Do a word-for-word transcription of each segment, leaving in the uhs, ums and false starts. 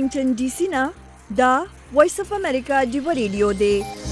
واشنگټن ډي سي نه دا وایس اف امریکا ډیو ریډیو دی.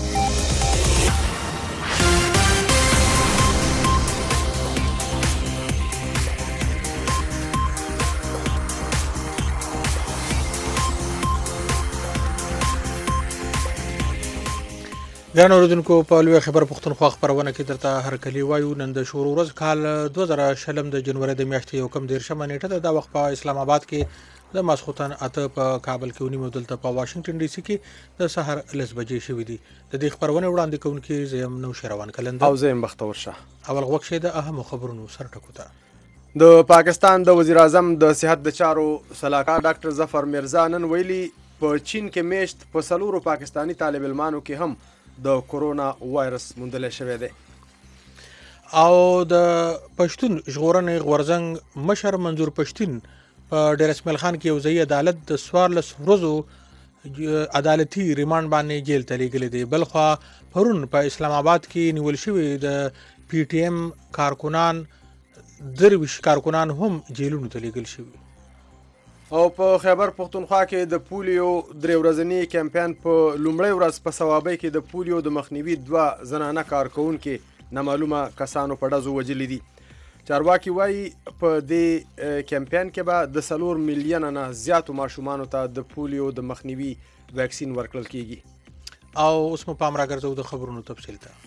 ګران اوریدونکو، په لوی خبر پښتونخوا خبرونه کې درته هرکلی وایو. نن د شروع ورځ کال دوه زره شلم د جنوري د میاشتې یو کم دیرشمه نیټه ده. دا وخت په اسلام آباد کې د ماسخوتن اته، په کابل کې ونیمو، دلته په واشنگټن ډي سي کې د سحر لس بجې شوې دي. د دې خبرونه وړاندې کوونکي زم نو شروان کلند او زم بختور شه. اول غوښ شه د اهم خبرونو سره ټکو ته. د پاکستان د وزیر اعظم د صحت د چارو سلاکار ډاکټر ظفر میرزا نن ویلي په چین کې میشت په سلورو پاکستانی طالب علمانو کې هم د کورونا وایرس موندل شوی دی. او د پښتون ژغورنې غورځنګ مشر منظور پښتون په ډیر اسماعیل خان کې یو ځای عدالت د څوارلس ورځو عدالتي ریماند باندې جیل ته لیږلی دی. بلخوا پرون په اسلام آباد کې نیول شوي د پی ټی ایم کارکنان درویش کارکنان هم جیلونو ته لیږل شوي. او په خیبر پښتونخوا کې د پولیو درې ورځني کمپاین په لومړۍ ورځ په ثوابۍ کې د پولیو د مخنیوي دوه زنانه کارکوونکي نامعلومه کسانو په ډزو وجلي دي. چارواکي وایي په دې کمپاین کې به د څلور میلیونه نه زیاتو ماشومانو ته د پولیو د مخنیوي ویکسین ورکړل کیږي. او اوس مو پام راګرځو د خبرونو تفصیل ته.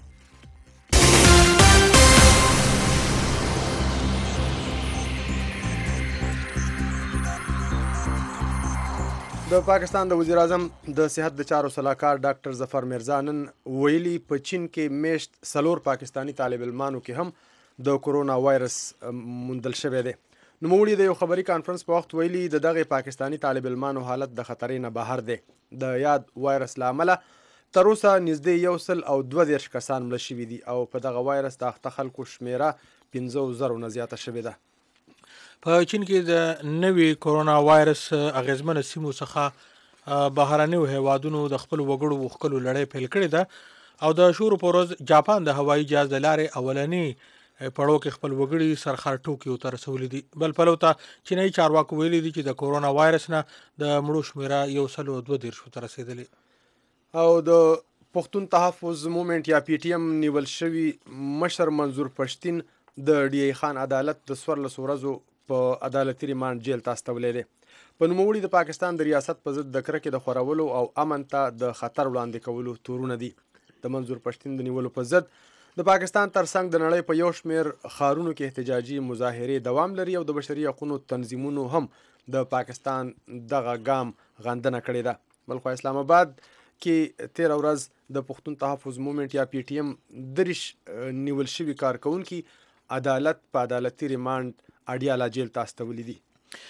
د پاکستان د وزیر اعظم د صحت د چارو سلاکار ډاکټر ظفر میرزا نن ویلي په چین کې میشت سلور پاکستانی طالب علمانو کې هم د کورونا وایرس موندل شوی دی. نوموړي د یو خبري کانفرنس په وخت ویلي د دغه پاکستانی طالب علمانو حالت د خطرې نه بهر دی. د یاد وایرس له امله تر اوسه نږدې یو سل او دوه دېرش کسان مړه شوي دي او په دغه وایرس د اخته خلکو شمیره پنځو زرو نه زیاته شوې ده. په چین کې د نوي کورونا وایرس اغیزمنه سیمو څخه بهرنیو هیوادونو د خپل وګړو وښکلو لړۍ پیل کړې ده او د شورو په ورځ جاپان د هوایي جهاز د لارې اولني پړاو کې خپل وګړي سرخر ټوکیو ته رسولي دي. بل پلو ته چینایي چارواکو ویلي دي چې د کورونا وایرس نه د مړو شمیره یو سل او دوه دېرشو ته رسېدلې. او د پښتون تحفظ مومنټ یا پی ټی ایم نیول شوي مشر منظور پښتین د ډي ای خان عدالت د څوارلسو ورځو په عدالتي ریماند جیل ته استولی دی. په نوموړي د پاکستان د ریاست په ضد د کرکې د خورولو او امن ته د خطر وړاندې کولو تورونه دي. د منظور پښتین د نیولو په ضد د پاکستان ترڅنګ د نړۍ په یو شمېر ښارونو کې احتجاجي مظاهرې دوام لري او د بشري حقونو تنظیمونو هم د پاکستان دغه ګام غندنه کړې ده. بلخوا اسلام آباد کې تېره ورځ د پښتون تحفظ مومنټ یا پی ټی ایم دریش نیول شوي کارکوونکي عدالت په عدالتي ریماند اډیالا جیل ته استولي دي.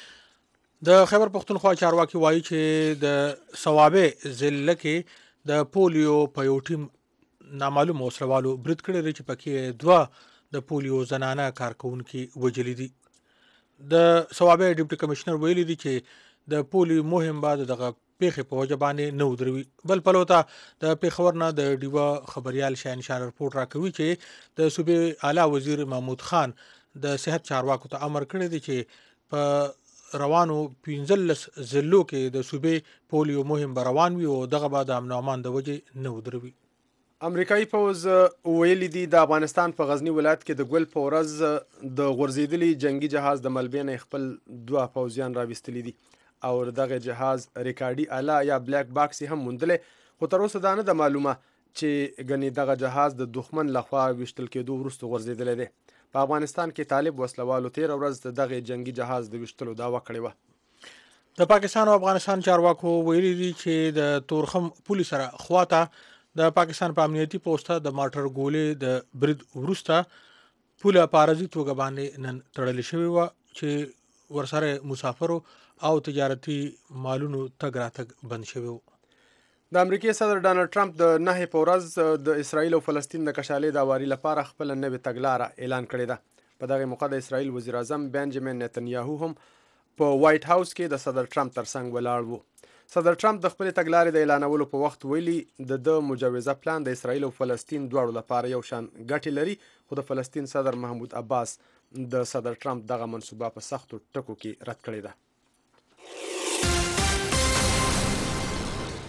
د خیبر پښتونخوا چارواکي وایي چې د ثوابې ضلع کې د پولیو په یو ټیم نامعلوم وسلوالو برید کړی دی چې پکې دوه د پولیو زنانه کارکوونکي وجلي دي. د ثوابې ډیپټي کمشنر ویلي دي چې د پولیو مهم به دغه پیښې په وجه باندې نه ودروي. بل پلو ته د پېښور نه د ډیوه خبریال شاهنشاه رپورټ راکوي چې د صوبې اعلی وزیر محمود خان د صحت چارواکو ته امر کړی دی چې په روانو پنځلس ضلعو کې د صوبې پولیو مهم به روان وي او دغه به د امن او امان د وجې نه ودروي. امریکایي پوځ ویلي دي د افغانستان په غزني ولایت کې د ګل په ورځ د غورځېدلي جنگي جهاز د ملبې نه خپل دوه پوځیان راویستلي دي او دغه جهاز ریکارډي اله یا بلیک باکس هم موندلی، خو تر اوسه دا نه ده معلومه چې ګنې دغه جهاز د دښمن لخوا ویشتل کېدو وروسته غورځېدلی دی. په افغانستان کې طالب وسلوالو تېره ورځ دغه جنگي جهاز د ویشتلو دعوه کړې وه. د پاکستان او افغانستان چارواکو ویلي دي چې د تورخم پولي سره خواته د پاکستان په امنیتي پوسټه د ماټر ګولې د برید وروسته پوله په عارضي توګه باندې نن تړلې شوې وه چې ورسره مسافرو او تجارتي مالونو تګ راتګ بند شوی و. د امریکای صدر ډانلډ ټرمپ د نهې په ورځ د اسرائیل او فلسطین د کشالې د اواري لپاره خپله نوې تګلاره اعلان کړې ده. په دغه موقع د اسرائیل وزیر اعظم بنجامین نتنیاهو هم په وایټ هاوس کې د صدر ټرمپ ترڅنګ ولاړ و. صدر ټرمپ د خپلې تګلارې د اعلانولو په وخت ویلي د ده مجوزه پلان د اسرائیل او فلسطین دواړو لپاره یو شان ګټې لري، خو د فلسطین صدر محمود عباس د صدر ټرمپ دغه منصوبه په سختو ټکو کې رد کړې ده.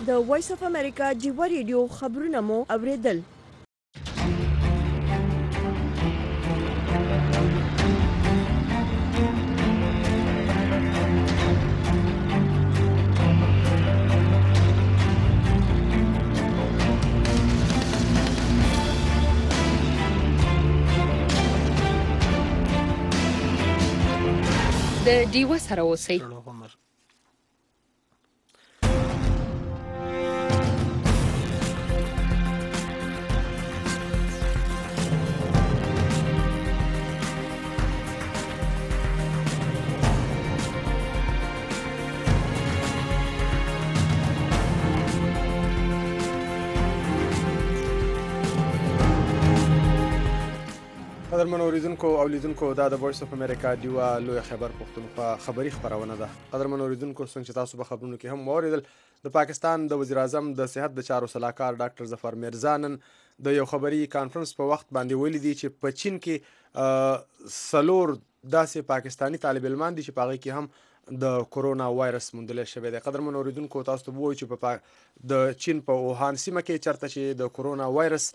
د وایس اف امریکا جیوا ریډیو خبرونه مو اوریدل. د ډیوه سره اوسئ. قدرمن اوریدونکو او لیدونکو دا د وایس اف امریکا ډیوا لوی خبر پښتونخوا خبری خبرونه ده. قدرمن اوریدونکو څنګه چې تاسو په خبرونو کې هم واوریدل، د پاکستان د وزیر اعظم د صحت د چارو سلاکار ډاکټر ظفر میرزا نن د یو خبري کانفرنس په وخت باندې ویلي دي چې په چین کې سلور داسې پاکستانی طالب علمان دي چې په هغې کې هم د کرونا وایرس موندل شوی دی. قدرمن اوریدونکو تاسو ته ووایو چې په د چین په ووهان سیمه کې چرته چې د کرونا وایرس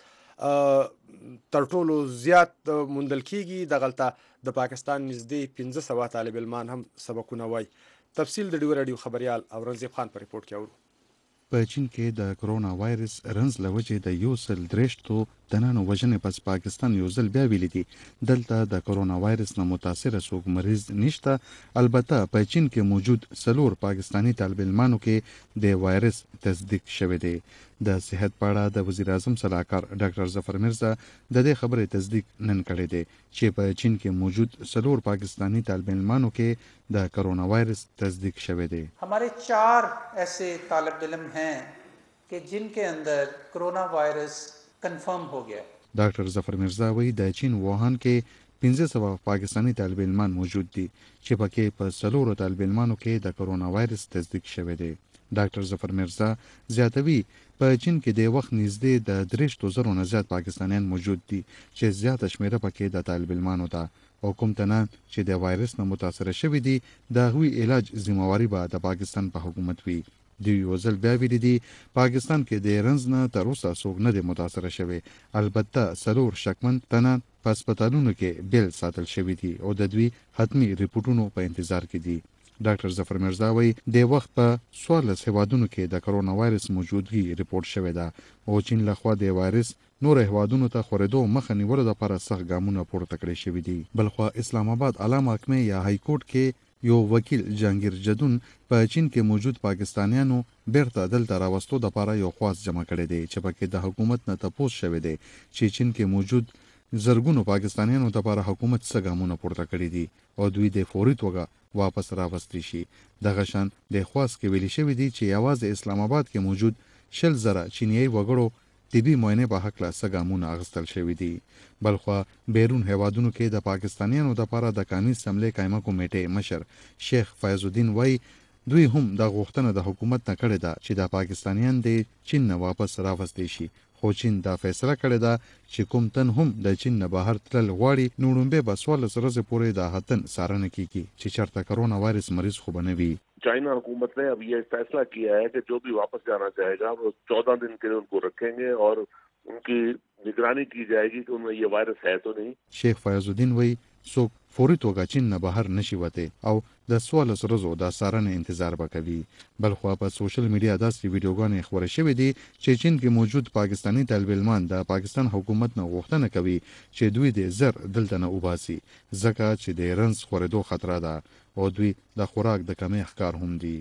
تر ټولو زیات موندل کیږي، دغلته د پاکستان نږدې پنځه سوه طالب علمان هم سبقونه وایي. تفصیل د ډیو راډیو خبریال اورنګزیب خان په ریپورټ کې اورو. په چین کې د کرونا وایرس رنز له وجې د یو سل درېشتو تنانو وژنې پس پاکستان یو ځل بیا ویلي دي دلته د کرونا وایرس نه متاثره څوک مریض نشته. البته په چین کې موجود څلور پاکستانی طالب علمانو کې د وایرس تصدیق شوی دی. د صحت په اړه د وزیر اعظم سلاکار ډاکټر ظفر میرزا د دې خبرې تصدیق نن کړی دی چې په چین کې موجود څلور پاکستانی طالب علمانو کې د کرونا وایرس تصدیق شوی دی. हमारे चार ऐसे तालिब इल्म हैं कि जिनके अंदर कोरोना वायरस कंफर्म हो गया. ډاکټر ظفر میرزا وایي د چین ووهان کې پنځه سوه پاکستانی طالب علمان موجود دي چې پکې په څلورو طالب علمانو کې د کرونا وایرس تصدیق شوی دی. ډاکټر ظفر میرزا زیاتوي په چین کې د وخت نږدې د درېشتو زرو نه زیات پاکستانیان موجود دي چې زیاته شمیره پکې د طالب علمانو ده او کوم تنان چې د وایرس نه متاثره شوي دي د هغوی علاج ذمہواري به د پاکستان په حکومت وي. دوی یو ځل بیا ویلي دي پاکستان کې د رنز نه تر اوسه څوک نه دی متاثره شوی. البته څلور شکمن تنان په هسپتالونو کې بیل ساتل شوي دي او د دوی حتمي ریپورټونو په انتظار کې دي. ډاکټر ظفر میرزا وایي د وخت په څوارلس هیوادونو کې د کرونا وایرس موجودګي ریپورټ شوی ده او چین لخوا د وایرس نور هیوادونو ته خورېدو مخه نیولو لپاره سخت ګامونه پورته کړی شوي دي. بلخوا اسلام آباد اعلی محکمې یا های کورټ کې یو وکیل جهانگیر جدون په چین کې موجود پاکستانیانو بیرته دلته راوستو لپاره یو خواست جمع کړی دی چې پکې د حکومت نه تپوس شوی دی چې چین کې موجود زرګونو پاکستانیانو لپاره حکومت څه ګامونه پورته کړي دي او دوی د فوري توګه واپس راوستي شي. دغه شان د خواست کې ویلي شوی دی چې یوازې اسلام آباد کې موجود شل زره چینیایي وګړو طبي معاینې په هکله څه ګامونه اخیستل شوي دي. بلخوا بیرون هیوادونو کې د پاکستانیانو لپاره د قانوني اسمبلې قایمه کمیټې مشر شیخ فیض الدین وایي دوی هم د غوښتنه د حکومت نه کړې ده چې د پاکستانیان د چین نه واپس راوستي شي، خو چین دا فیصله کړې ده چې کوم تن هم د چین نه بهر تلل غواړي نو لومبې به څوارلس ورځې پورې د هغه تن څارنه کیږي چې چېرته کرونا وایرس مریض خو به نه وي. चाइना हुकूमत ने अब ये फैसला किया है कि जो भी वापस जाना चाहेगा वो चौदह दिन के लिए उनको रखेंगे और उनकी निगरानी की जाएगी कि उनमें ये वायरस है तो नहीं. शेख फयाज الدین وایي څوک فوري توګه چین نه بهر نشي وته او د څوارلس ورځو د څارنې انتظار وکوي. بلخوا په سوشل میډیا داسې ویډیوګانې خپرې شوې دي چې چین کې موجود پاکستانی طالب علمان د پاکستان حکومت نه غوښتنه کوي چې دوی د زر دلته نه وباسي ځکه چې د رنز خورېدو خطر ده او دوی د خوراک د کمۍ ښکار هم دي.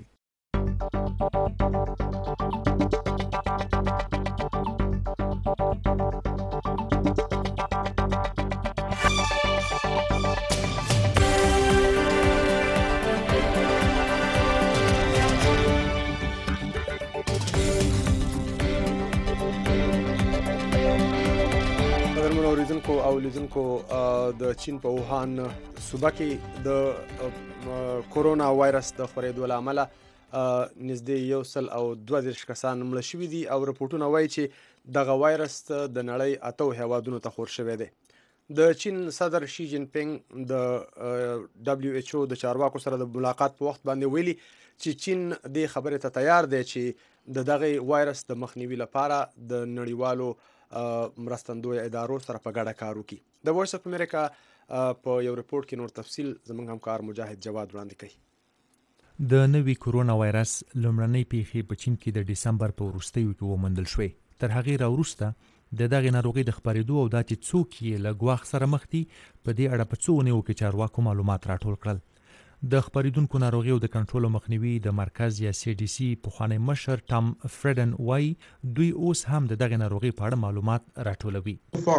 اوریدونکو او لیدونکو د چین په ووهان صوبه کې د کورونا وایرس د خپرېدو له امله نږدې یو سل او دوه دېرش کسان مړه شوي دي او رپورټونه وایي چې دغه وایرس د نړۍ اتو هیوادونو ته خور شوی دی. د چین صدر شي جین پینګ د دبليو ایچ او د چارواکو سره د ملاقات په وخت باندې ویلي چې چین د خبرې ته تیار دی چې د دغه وایرس د مخنیوي لپاره د نړیوالو مرستندوی ادارو سره په ګډه کار وکړي. د وایس اف امریکا په یو رپورت کې نور تفصیل زموږ همکار مجاهد جواد وړاندې کوي. د نوي کرونا وایرس لومړنۍ پیښې په چین کې د ډسمبر په وروستیو کې وموندل شوې. تر هغې راوروسته د دغې ناروغۍ د خپرېدو او دا چې څوک یې له ګواښ سره مخ دي په دې اړه په څو اونیو کې چارواکو معلومات راټول کړل. د خپرېدونکو ناروغیو د کنټرول او مخنیوي د مرکز یا سی ډي سي پخوانی مشر ټام فریډن وایي دوی اوس هم د دغې ناروغۍ په اړه معلومات راټولوي.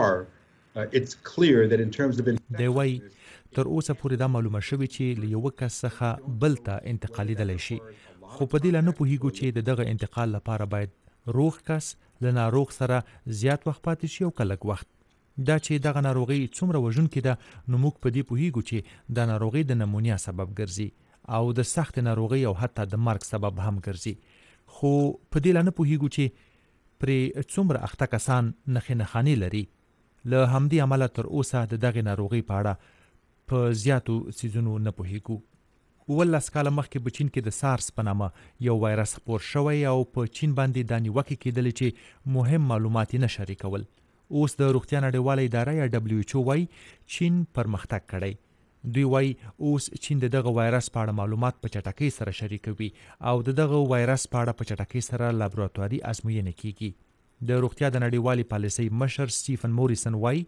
دی وایي تر اوسه پورې دا معلومه شوې چې له یوه کس څخه بل ته انتقالېدلی شي، خو په دې لا نه پوهېږو چې د دغه انتقال لپاره باید روغ کس له ناروغ سره زیات وخت پاتې شي او که لږ وخت. دا چې دغه ناروغي څومره وژونکې ده نو موږ په دې پوهېږو چې دا ناروغي د نمونیا سبب ګرځي او د سخت ناروغي او حتی د مرګ سبب هم ګرځي، خو په دې لا نه پوهېږو چې پرې څومره اخته کسان نښې نښانې لري. له همدې امله تر اوسه د دغې ناروغۍ په اړه په زیاتو څیزونو نه پوهېږو. اوولس کاله مخکې په چین کې د سارس په نامه یو وایرس خپور شوی او په چین باندې دا نیوکې کېدلې چې مهم معلومات یې نه شریکول. اوس د روغتیا نړیواله اداره یا دبليو ایچ او وایي چین پرمختګ کړی. دوی وایي اوس چین د دغه وایرس په اړه معلومات په چټکۍ سره شریکوي او د دغه وایرس په اړه په چټکۍ سره لابراتواري ازموینې کیږي. د روغتیا د نړیوالې پالیسۍ مشر سټیفن موریسن وایي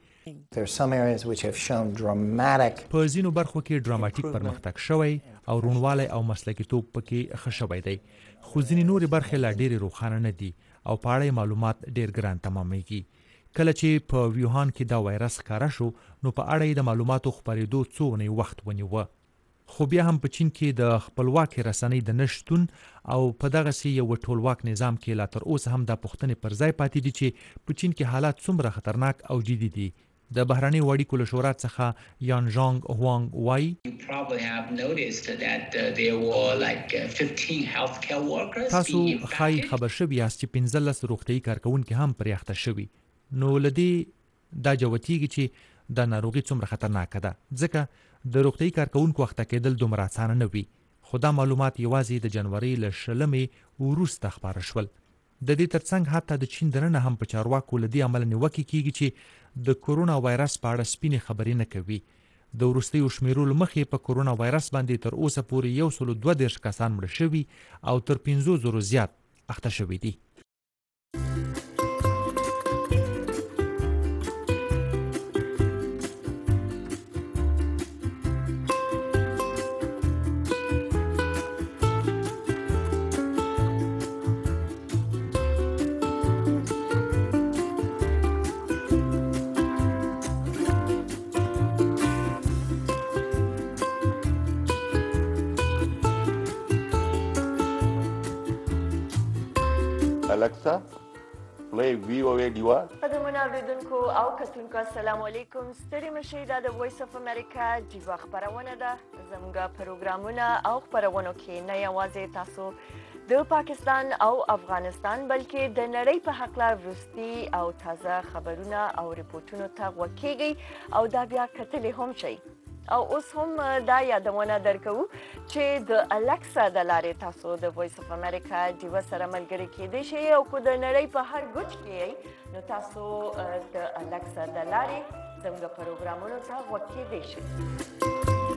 په ځینو برخو کې ډراماټیک پرمختګ شوی او روڼوالی او مسلکیتوب پکې ښه شوی دی، خو ځینې نورې برخې لا ډېرې روښانه نه دي او په اړه معلومات ډېر ګران تمامیږي. کله چې په ویوهان کې دا وایرس ښکاره شو نو په اړه یې د معلوماتو خپرېدو څو اونۍ وخت ونیوه، خو بیا هم په چین کې د خپلواکې رسنۍ د نه شتون او په دغسې یو ټولواک نظام کې لا تر اوسه هم دا پوښتنې پر ځای پاتې دي چې په چین کې حالات څومره خطرناک او جدي دي. د بهرنیو اړیکو له شورا څخه یان ژانګ هوانګ وایي تاسو ښایي خبر شوي یاست چې پنځلس روغتیایي کارکوونکي هم پرې اخته شوي، نو له دې دا جوتېږي چې دا ناروغي څومره خطرناکه ده، ځکه د روغتیایي کارکوونکو اخته کېدل دومره اسانه نه وي، خو دا معلومات یوازې د جنورۍ له شلمې وروسته خپاره شول. د دې ترڅنګ حتی د چین دننه هم په چارواکو له دې امله نیوکې کېږي چې د کرونا وایرس په اړه سپینې خبرې نه کوي. د وروستیو شمیرو له مخې په کرونا وایرس باندې تر اوسه پورې یو سلو دوه دېرش کسان مړه شوي او تر پنځو زرو زیات اخته شوي دي. Alexa, play V O A Diva. قدرمن اوریدونکو او کتونکو السلام علیکم. ستړي مشئ، دا د وایس اف امریکا جیوا خپرونه ده. زموږ پروګرامونه او خپرونو کې نه یوازې تاسو د پاکستان او افغانستان بلکې د نړۍ په هکله وروستي او تازه خبرونه او ریپورټونو ته غوږ کیږئ او دا بیا کتلی هم شئ. او اوس هم دا یادونه درکو چې د الکسا د لارې تاسو د وایس اف امریکا ډیوا سره ملګري کېدئ شئ او که د نړۍ په هر ګوټ کې یئ نو تاسو د الکسا د لارې زموږ پروګرامونو ته غوږ کېدئ شئ.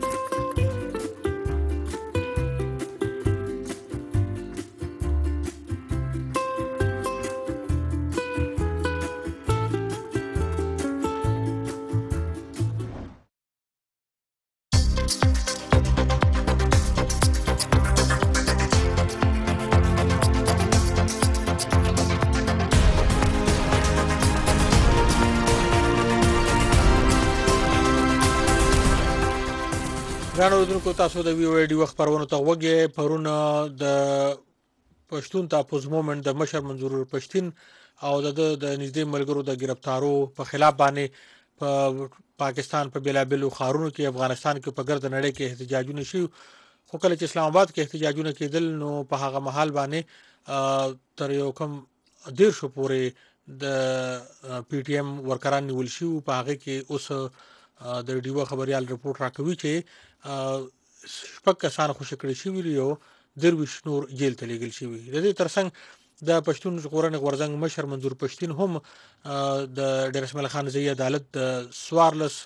ګرانو اوریدونکو، تاسو د وی او ډي وخت پرونو ته وګورئ. پرون د پښتون تاپوز مومنت د مشر منظور پښتين او د د نږدې ملګرو د گرفتارو په خلاف باندې په پاکستان په بلابلو خارونو کې افغانستان کې په ګرد نړۍ کې احتجاجونه شي، خو کله چې اسلام آباد کې احتجاجونه کېدل نو په هغه محل باندې تر یو کم ډیر شو پورې د پی ټی ایم ورکران نیول شي په هغه کې اوس د ډیوا خبريال رپورت راکوي چې شپږ کسان خوشی کړي شوی یو درویش نور جیل ته لیږل شوی. د دې ترڅنګ د پښتون ژغورنې غورځنګ مشر منظور پښتین هم د ډیر اسماعیل خان زیه عدالت د سوارلس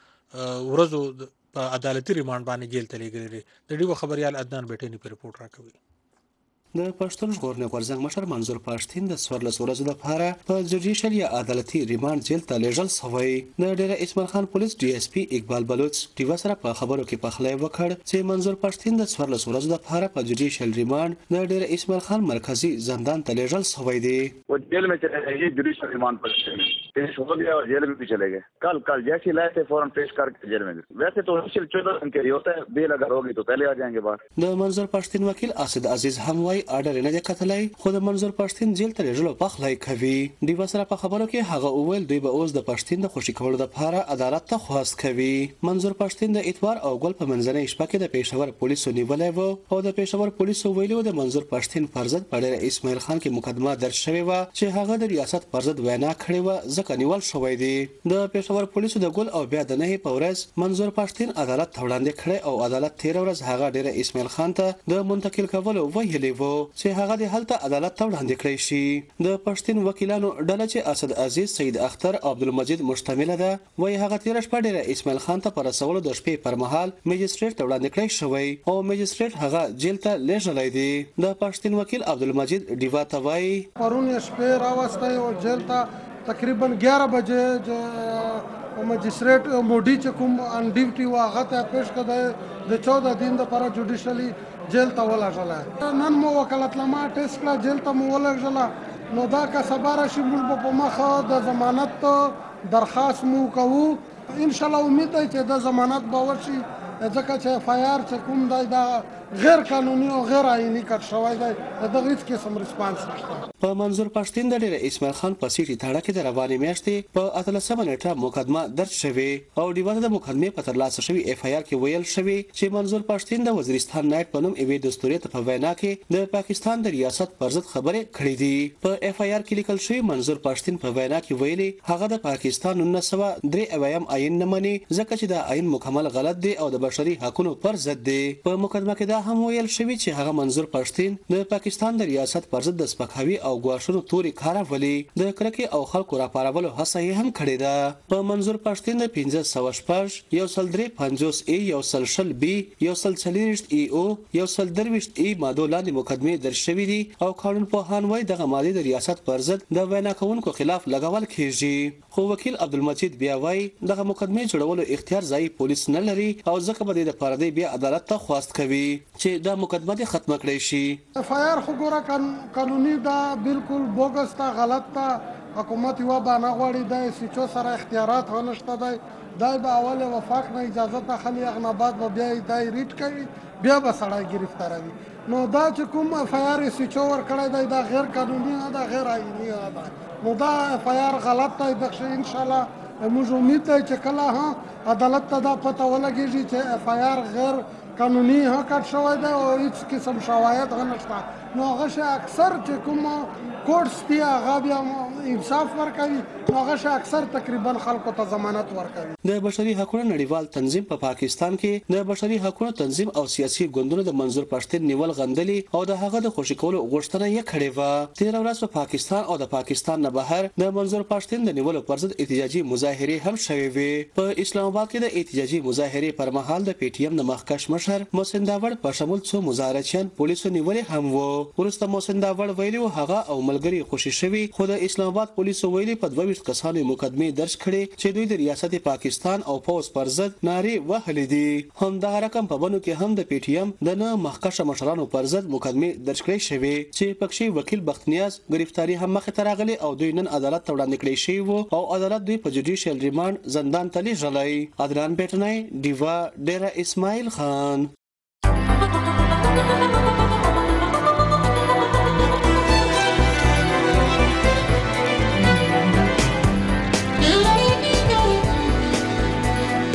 ورځو په عدالتي ریماند باندې جیل ته لیږل دي. د ډیوا خبريال عدنان بیٹنی په رپورت راکوي. د پښتون ژغورنې غورځنګ مشر منظور پښتین د سوارلس ورځو لپاره په جوډیشل یا عدالتي ریماند جیل ته لیږل شوی. د ډیر اسماعیل خان پولیس ډي اس پی اقبال بلوچ ډیوا سره په خبرو کې پخلی وکړ چې منظور پښتین د سوارلس ورځو لپاره په جوډیشل ریماند د ډیر اسماعیل خان مرکزی زندان ته لیږل شوی دی. वो जेल में चले गए, जुडिशल रिमांड पर पेश हो गया और जेल में भी चले गए. कल कल जैसे लाए थे फौरन पेश करके जेल में. वैसे तो चौदह दिन के लिए होता है, बेल अगर होगी तो पहले आ जाएंगे बाहर. د منظور پښتین وکیل اسد عزیز هم وايي اډر نه کتلای خو د منظور پښتین جیل ته لیږلو پخلی کوي. ډیوا سره په خبرو کې هغه وویل دوی به اوس د پښتین د خوشي کولو لپاره عدالت ته خواست کوي. منظور پښتین د اتوار او ګل په منځنۍ شپه کې د پېښور پولیسو نیولې و او د پېښور پولیسو ویلو د منظور پښتین پر ضد په ډیر اسماعیل خان کې مقدمه درج شوې و چې هغه د ریاست پر ضد وینا کړې و ځکه نیول شوی دی. د پېښور پولیسو د ګل او بیا د نه په ورځ منظور پښتین عدالت ته وړاندې کړ او عدالت تیر ورځ هغه ډیر اسماعیل خان ته د منتقل کولو ویلي و چې هغه د هلته عدالت ته وړاندې کړی شي. د پښتون وکیلانو ډله چې اسد عزیز سید اختر او عبدالمجید مشتمله ده وایي هغه تیر شپه ډیر اسماعیل خان ته پر رسولو د شپې پر مهال میجستریټ ته وړاندې کړی شوی او میجستریټ هغه جیل ته لیږلی دی. د پښتون وکیل عبدالمجید ډیوا ته وایي پرون شپې راوستی او جیل ته تقریبا ग्यारह بجې مجستریټ موډي چې کوم ان ډیوټي و هغه ته پیش کړی د چودہ دن لپاره جوډیشلی جیل ته ولېږلی. نن مو وکالتنامه ټیسټ کړه جیل ته مو ولېږله نو دا که سبا راشي موږ به په مخه د ضمانت درخواست مو کوو. انشاءالله امید دی چې د ضمانت به وشي ځکه چې اف آی آر چې کوم دی دا غیر قانوني او غیر آئینی کټ شوی دی دغه هیڅ قسم ریسپانس نشته. په منظور پښتین د ډیر اسماعیل خان په سیټي تاړه کې د روانې میاشتې په اتلسمه نیټه مقدمه درج شوې او ډیوا د مقدمې په ترلاسه شوي اف آی آر کې ویل شوی چې منظور پښتین د وزیرستان نایټ په نوم یوې دستوري ته په وینا کې د پاکستان د ریاست پر ضد خبرې کړې دي. په اف آی آر کې لیکل شوی منظور پښتین په وینا کې ویلي هغه د پاکستان نولس سوه درې اویایم آئین نه مني ځکه چې دا آئین مکمل غلط دی او د بشري حقوقو پر ضد دی. په مقدمه کې دا هم ویل شوی چې هغه منظور پښتین د پاکستان د ریاست پر ضد د سپکاوي او ګواښونو توري کارولي د کرکې او خلکو راپارولو هڅه یې هم کړې ده. په منظور پښتین د پنځه سوه شپږ یو سل درې پنځوس ای یو سل شل بي یو سل څلوېښت ای او یو سل درویشت ای مادو لاندې مقدمې درج شوي دي او قانون پوهان وایي دغه مادې د ریاست پر ضد د وینا کوونکو خلاف لګول کیږي. خو وکیل عبدالمجید بیا وایي دغه مقدمې جوړولو اختیار ځایي پولیس نه لري او ځکه به د لپاره دی بیا عدالت ته خواست کوي چې دا مقدمه دې ختمه کړی شي. اف آی آر خو ګوره قانوني دا بالکل بوګس تا غلط تا حکومت یو باندې غواړي د سچو سره اختیارات ونشته دی دای به اول وفاق نه اجازه ته خلی اغناباد به بیا دای ریټ کوي بیا به سړی گرفتاروي. نو دا چې کوم اف آی آر سچو ور کړی دی دا غیر قانوني نه دا غیر آئینی ده نو دا اف آی آر غلط دی بخښه ان شاء الله موږ امید دی چې کله ها عدالت ته دا پته ولګیږي چې اف آی آر غیر قانوني ها کټ شوی دی او هیڅ قسم شواهد نشته نو هغه اکثر چې کوم کورټس دی هغه بیا انصاف ورکوي نو هغه اکثر تقریبا خلکو ته ضمانت ورکوي. د بشري حقوقو نړیوال تنظیم په پا پاکستان کې د بشري حقوقو تنظیم او سیاسي ګوندونو د منظور پښتین نیول غندلي او د هغه د خوشي کولو غوښتنه یې کړې و. تیر ورځ په پاکستان او د پاکستان نه بهر د منظور پښتین د نیولو پر ضد احتجاجي مظاهرې هم شوې وې. په اسلام آباد کې د احتجاجي مظاهرې پر مهال د پی ټی ایم د مخکښ مشر محسن داوړ په شمول څو مظاهرچیان پولیسو نیولې هم وو. وروسته محسن داوړ ویلي هغه او ملګری خوشي شوي خو د اسلام آباد پولیسو ویلي په دوه ویشت کسانو مقدمې درج کړي چې دوی د ریاست پاکستان او پوز پر ضد نارې وهلې دي. همدغه رقم په بنو کې هم د پی ټی ایم د نه مخکښه مشرانو پر ضد مقدمې درج کړي شوي چې پکښې وکیل بختنیاز گرفتاری هم مخې ته راغلي او دوی نن عدالت ته وړاندې کړي شوي وو او عدالت دوی په جوډیشل ریماند زندان ته لیږلی. عدنان بیٹنی ډیوا ډیره اسماعیل خان.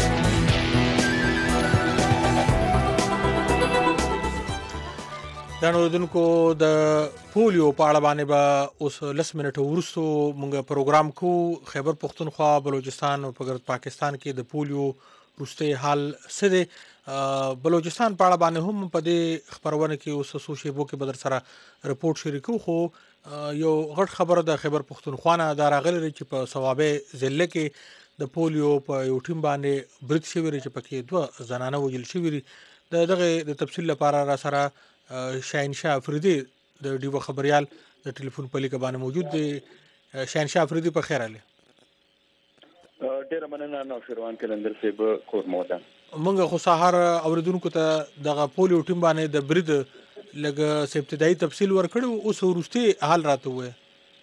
د ګران اوریدونکو د پولیو په اړه باندې به اوس لس منټه وروسته موږ پروګرام کو. خیبر پختونخوا، بلوچستان او په پاکستان کې د پولیو وروستی حال څه دی؟ بلوچستان په اړه باندې هم په دې خبرونه کې اوس څو شیبو کې به در سره رپورټ شریکو. خو یو غټ خبره د خیبر پختونخوا نه دا راغلی چې په صوابه ضلع کې د پولیو په یو ټیم باندې برید شوی چې پکې دوه زنانه وژل شوي دي. د دغه د تفصیل لپاره را سره شاهنشاه افریدي د ډیو خبريال د ټلیفون په لیکه باندې موجود دی. شاهنشاه افریدي په خیر علي. ډیر مننه نو شروان کلندر صاحب کور مودا. موږ خو سهار اوریدونکو ته دغه پولیو ټیم باندې د برید لګ ابتدایي تفصیل ورکړو، اوس ورستي حال راته وې.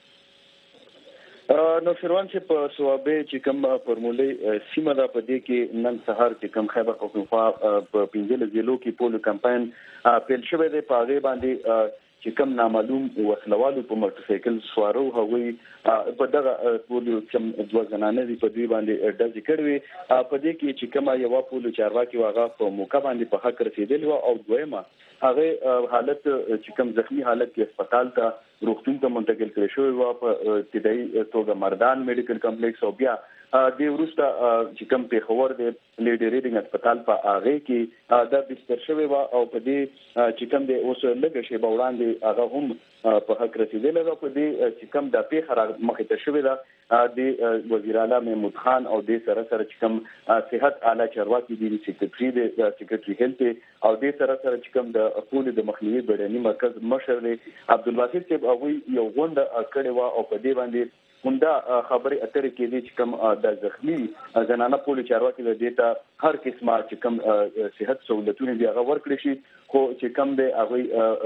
نو شروان چې په صوابه چې کوم فورمولې سیمه ده په دې کې نن سهار چې کوم خیبر پختونخوا په پنځه ضلعو کې پولیو کمپاین پیل شوی دی. په هغه باندې چې کوم نامعلوم وسلوالو په موټر سایکل سوارو هغوی په دغه پولیو کوم دوه زنانه دي په دې باندې ډز کړوي. په دې کې چې کوم یو پولیو چارواکي واغه په موقع باندې په حق رسیدلی او دویمه هغه حالت چې کوم زخمی حالت کې هسپتال ته روغتون ته منتقل کړی شوی و په ابتدایي توګه مردان میډیکل کمپلیکس او بیا د وروسته چې کوم پیښور د لیډي ریډینګ هسپتال په هغه کې د بستر شوی و او په دې چې کوم د اوس لږ شی وړاندې هغه هم په حق رسیدلی و. په دې چې کوم د پیښه مخې ته شوی ده د وزیر اعلی محمود خان او د سره سره چې کوم صحت اعلی چارواکي دي سیکریټري د سیکریټري هیلث او د سره سره چې کوم د پولیو د مخنیوي بیړني مرکز مشر دی عبدالباسط صاحب هغوی یو غونډه کړې وه او په دې باندې همدا خبرې اترې کېدې چې کوم د زخمي زنانه پولیو چارواکي د دې ته هر قسمه چې کوم صحت سہولتونه دي هغه ورکړي شي، خو چې کوم دی هغوی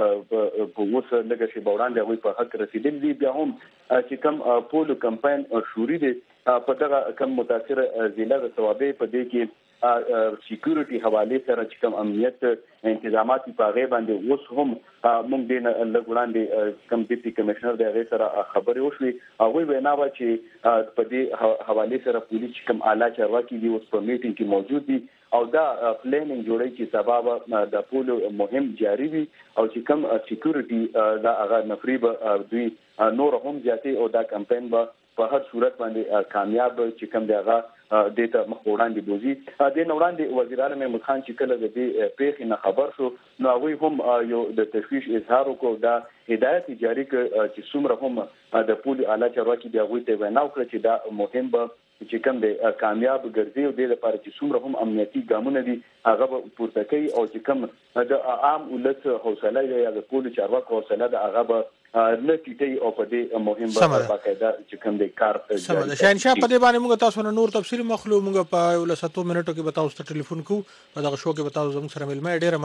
په اوس لږه شیبه وړاندې هغوی په حق رسېدلي دي. بیا هم چې کوم پولیو کمپاین شوري دی په دغه کوم متاثره ضلع د صوابه په دې کې سکیورټي حواله سره چې کوم امنیت انتظامات په هغه باندې اوس هم موږ دین لږ وړاندې کوم ډیپټي کمشنر د هغه سره خبرې وشوې هغه وینا و چې په دې حواله سره پولیس کوم اعلی چارواکي دي اوس په میټینګ کې موجود دي او دا پلانینګ جوړی چې سبب د پولیو مهم جاری وي او چې کوم سکیورټي دا هغه نفریب دوی نور هم زیاتې او دا کمپاین به په هر صورت باندې کامیاب چې کوم دی هغه دیتا مخ وړاندې بوزي. د نوړاندې وزیر اعلی محمود خان چې کله د دې پیښې نه خبر شو نو هغوی هم یو د تشویش اظهار وکړ، دا هدایت جاری کړ چې څومره هم د پولیو اعلی چارواکي د هغوی ته وینا وکړه چې دا مهم به چې کوم دی کامیاب ګرځي او د لپاره چې څومره هم امنیتي ګامونه دي هغه به پورته کوي او چې کوم د عام ولس حوصله یا د پولیو چارواکو حوصله ده هغه به نه ټیټي او په دې مهم به باقاعده چې کوم دی کار سم ده. شاهنشاه په دې باندې موږ تاسو نور تفصیل مخلو موږ په یو لساتو منټو کې به تاسو ته ټلیفون کوو په دغه شو کې به تاسو زموږ سره ملمه. ډیره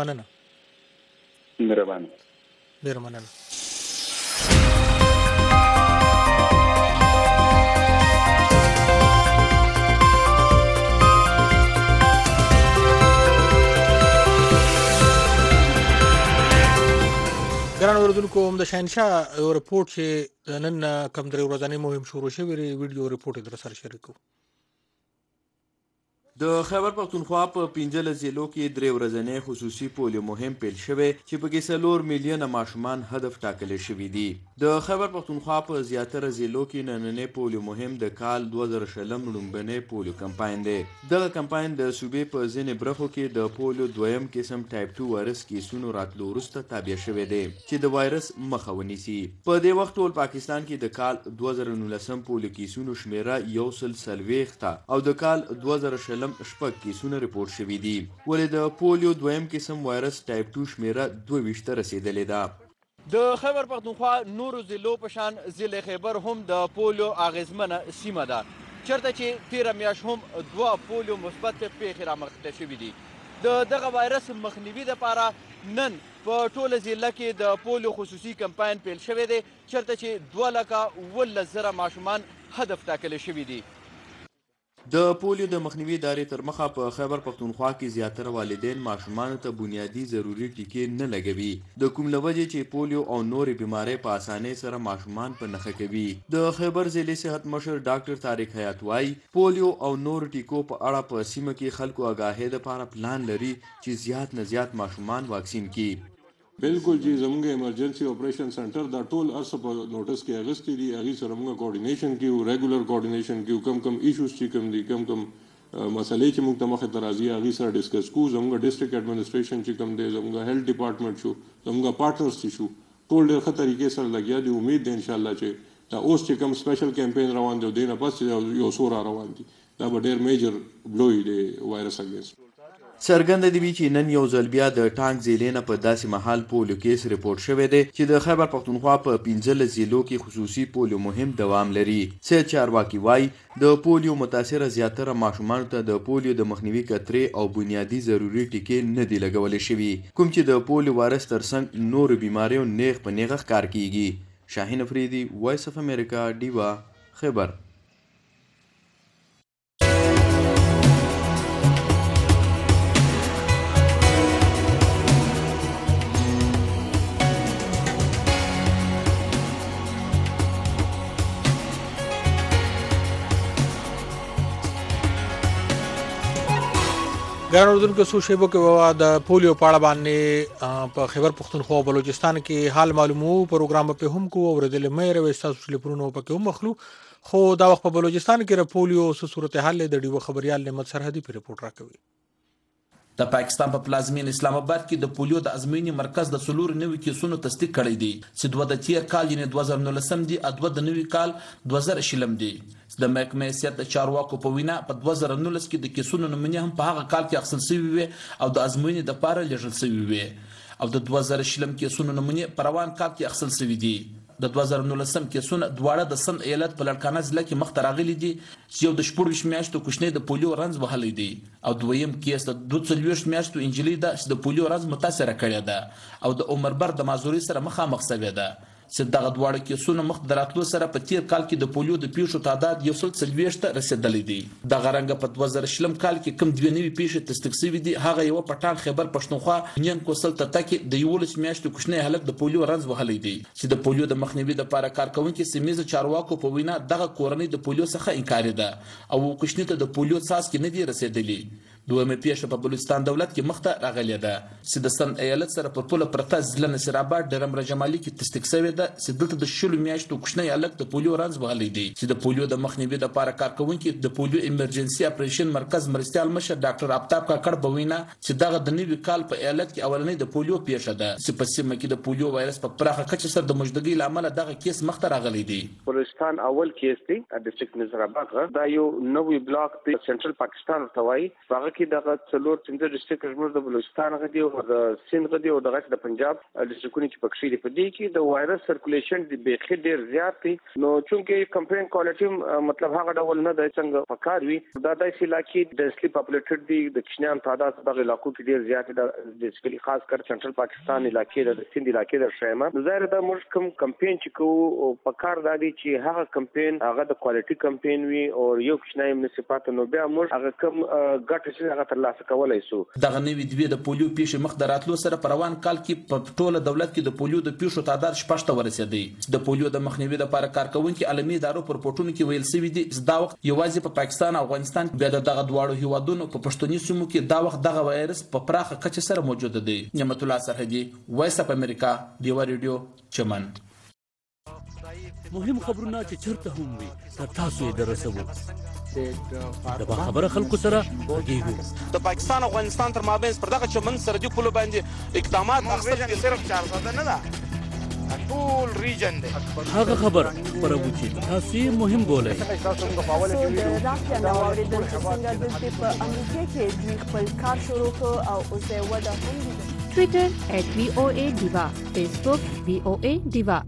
مننه. مهرباني. ډیره مننه. ګران اوریدونکو هم د شاهنشاه یو رپورټ چې د نن کم درې ورځنۍ مهم شروع شوی ویډیو رپورټ یې در سره شریکو. د خیبر پختونخوا په پنځه ضلعو کې درې ورځنۍ خصوصي پولیو مهم پیل شوی چې پکې څلور میلیونه ماشومان هدف ټاکل شوي دي. د خیبر پختونخوا په زیاتره ضلعو کې نننۍ پولیو مهم د کال دوه زره شلم لومړنی پولیو کمپاین دی. دغه کمپاین د صوبې په ځینې برخو کې د پولیو دویم قسم ټایپ ټو وایرس کیسونو راتلو وروسته تابع شوی دی چې د وایرس مخه ونیسي. په دې وخت ټول پاکستان کې د کال دوه زره نولسم پولیو کیسونو شمیره یو سل څلوېښت او د کال دوه زره شلم شپږ کیسونه ریپورټ شوي دي، ولې د پولیو دویم قسم وایرس ټایپ ټو شمیره دوه ویشت ته رسیدلې ده. د خیبر پختونخوا نورو ضلعو په شان ضلع خیبر هم د پولیو اغیزمنه سیمه ده، چېرته چې تیره میاشت هم دوه پولیو مثبت پیښې رامخته شوي دي. د دغه وایرس مخنیوي دپاره نن په ټوله ضلع کې د پولیو خصوصي کمپاین پیل شوی دی، چېرته چې دوه لکه اوولس زره ماشومان هدف ټاکلی شوي دي. د پولیو د مخنیوي ادارې تر مخه په خیبر پختونخوا کې زیاتره والدین ماشومانو ته بنیادي ضروري ټیکې نه لګوي، د کوم له وجې چې پولیو او نورې بیمارۍ په اسانۍ سره ماشومان په نښه کوي. د خیبر ضلعي صحت مشر ډاکټر طارق حیات وایي پولیو او نورو ټیکو په اړه په سیمه کې خلکو آګاهۍ دپاره پلان لري چې زیات نه زیات ماشومان واکسین کړي. بالکل جی زموږ ایمرجنسي اپریشن سنټر دا ټول ارسه په نوټس کې اغستې دي هغې سره موږ کوارډینیشن کیو ریګولر کوارډینیشن کیو کم کم ایشوز چې کوم دي کم کم مسلې چې موږ ته مخې ته راځي هغې سره ډسکس کوو زموږ ډسټرکټ ایډمنسټریشن چې کوم دی زموږ هیلث ډپارټمنټ شو زموږ پارټنرز چې شو ټول ډېر ښه طریقې سره لګیا دي امید دی انشاءالله چې دا اوس چې کوم سپیشل کیمپین روان دی او دې نه پس چې یو څو را روان دي دا به ډېر میجر بلوی دی وایرس اګینسټ څرګنده دی چې نن یو ځل بیا د ټانک ضلع نه په داسې مهال پولیو کیس ریپورټ شوی دی چې د خیبر پښتونخوا په پنځلس ضلعو کې خصوصي پولیو مهم دوام لري. سید چارواکي وایي د پولیو متاثره زیاتره ماشومانو ته د پولیو د مخنیوي کترې او بنیادي ضروري ټیکې نه دي لګولی شوي کوم چې د پولیو وایرس ترڅنګ نورو بیماریو نیغ په نیغه ښکار کیږي. شاهین افریدي، وایس اف امریکا، ډیوا، خیبر. ګران اردوونکو څو شیبو کې د پولیو په اړه باندې په خیبر پښتونخوا او بلوچستان کې حال معلومو پروګرام په هم کو اوریدل مې روي تاسو ټلیفونونو په کې مخلو خو دا وخت په بلوچستان کې د پولیو څه صورتحال د ډیو خبريال نعمت سرحدي په ریپورت راکوي. د پاکستان په پلازمین اسلام آباد کې د پولیو د ازموینې مرکز د څلور نوي کیسونو تصدیق کړی دی چې دوه د تیر کال یعنې دوه زره نولسم دی او دوه د نوي کال دوه زره شلم دی. د محکمې سیاست د چارواکو په وینا په دوه زره نولس کې د کیسونو نمونې هم په هغه کال کې اخیستل شوي وي او د ازموینې دپاره لیږل شوي وي او د دوه زره شلم کیسونو نمونې په روان کال کې اخیستل شوي دي. د دوه زره نولسم کیسونه دواړه د سند ایالت په لړکانه ضلع کې مخته راغلي دي چې یو د شپږویشت میاشتو کوچنی د پولیو رنځ وهلی دی او دویم کیس د دوه څلوېښت میاشتو نجلۍ ده چې د پولیو رنځ متاثره کړې ده او د عمر بر د معذورۍ سره مخامخ شوې ده چې دغه دواړه کیسونه مخ دراتلو سره په تیر کال کې د پولیو د پیښو تعداد یو سل څلوېښت ته رسیدلی دی. دغه رنګه په دوه زره شلم کال کې کوم دوه نوي پیښې تصدیق شوي دي هغه یوه په ټانک خیبر پښتونخوا نین کوسل تته کې د یولس میاشتو کوچنی هلک د پولیو رنځ وهلی دی چې د پولیو د مخنیوي دپاره کار کوونکي سیمه چارواکو په وینا دغه کورنۍ د پولیو څخه انکاري ده او کوچنی ته د پولیو څاڅکي نه دي رسیدلي. دویمه پیښه په بلوچستان دولت کې مخته راغلې ده چې د سند ایالت سره په پوله پرته ضلع نصیر آباد ډرم رجمالي کې تصدیق شوې ده چې دلته د شلو میاشتو کوچنی هلک د پولیو رنځ وهلی دی چې د پولیو د مخنیوي دپاره کار کوونکي د پولیو ایمرجنسي اپریشن مرکز مرستیال مشر ډاکټر آفتاب کاکړ په وینا چې دغه د نوي کال په ایالت کې اولنۍ د پولیو پیښه ده چې په سیمه کې د پولیو وایرس په پراخه کچه سره د موجودګۍ له امله دغه کیس مخته راغلی دی. بلوچستان اول کیس دی د ډسټرکټ نصیر آباد دا یو نوې بلاک دی سنټرل پاکستان ورته وایي هغه کې دغه څلور پنځه ډسټرکټ زموږ د بلوچستان غدي او د سند غدي او دغه د پنجاب ډسټرکټونه چې پکښې دي په دې کې د وایرس سرکولیشن د بیخي ډېر زیات دی نو چونکې کمپین کوالټي مطلب هغه ډول نه دی څنګه پکار وي دا داسې علاقې ډنسلي پاپولیټډ دي د کشمیان تعداد دغه علاقو کې ډېر زیات دی بیسیکلي خاص کر سنټرل پاکستان علاقې د سند علاقې د شایما ظاهر دا موږ کوم کمپین چې کوو پکار دا دی چې هغه کمپین هغه د کوالټي کمپین وي او یو کشنای منسپات نو بیا موږ هغه کوم ګټه چې هغه ترلاسه کول دغه نوي دوی د پولیو پیښې مخ دراتلو سره په روان کال کې په ټوله دولت کې د پولیو د پیښو تعداد شپږ ته ورسېدی. د پولیو د مخنیوي لپاره کار کوونکي عالمي ادارو پر پورټونو کې ویل شوي دي چې دا وخت یوازې په پاکستان او افغانستان بیا د دغه دواړو هیوادونو په پښتوني سیمو کې دا وخت دغه وایرس په پراخه کچه سره موجود دی. نعمت الله سرحدي، وایس اف امریکا، ډیوا ریډیو، چمن. مهم خبرونه چې چرته هم وي تر تاسو یې درسوو د باخبره خلکو سره غږیږو. د پاکستان او افغانستان تر مابین پر دغه چمن سرحدي پولو باندې اقدامات اخیستل کېږي صرف چار ساده نه ده ټول ریجن دی هغه خبر خپروو چې تاسو یې مهم بولئ. د رافیا نو اورېدل چې څنګه دلته په امریکا کې دوی خپل کار شروع کړ او اوس یې وده هم لیده. ټویټر ایټ وی او ای ډیوا، فیسبوک وی او ای ډیوا.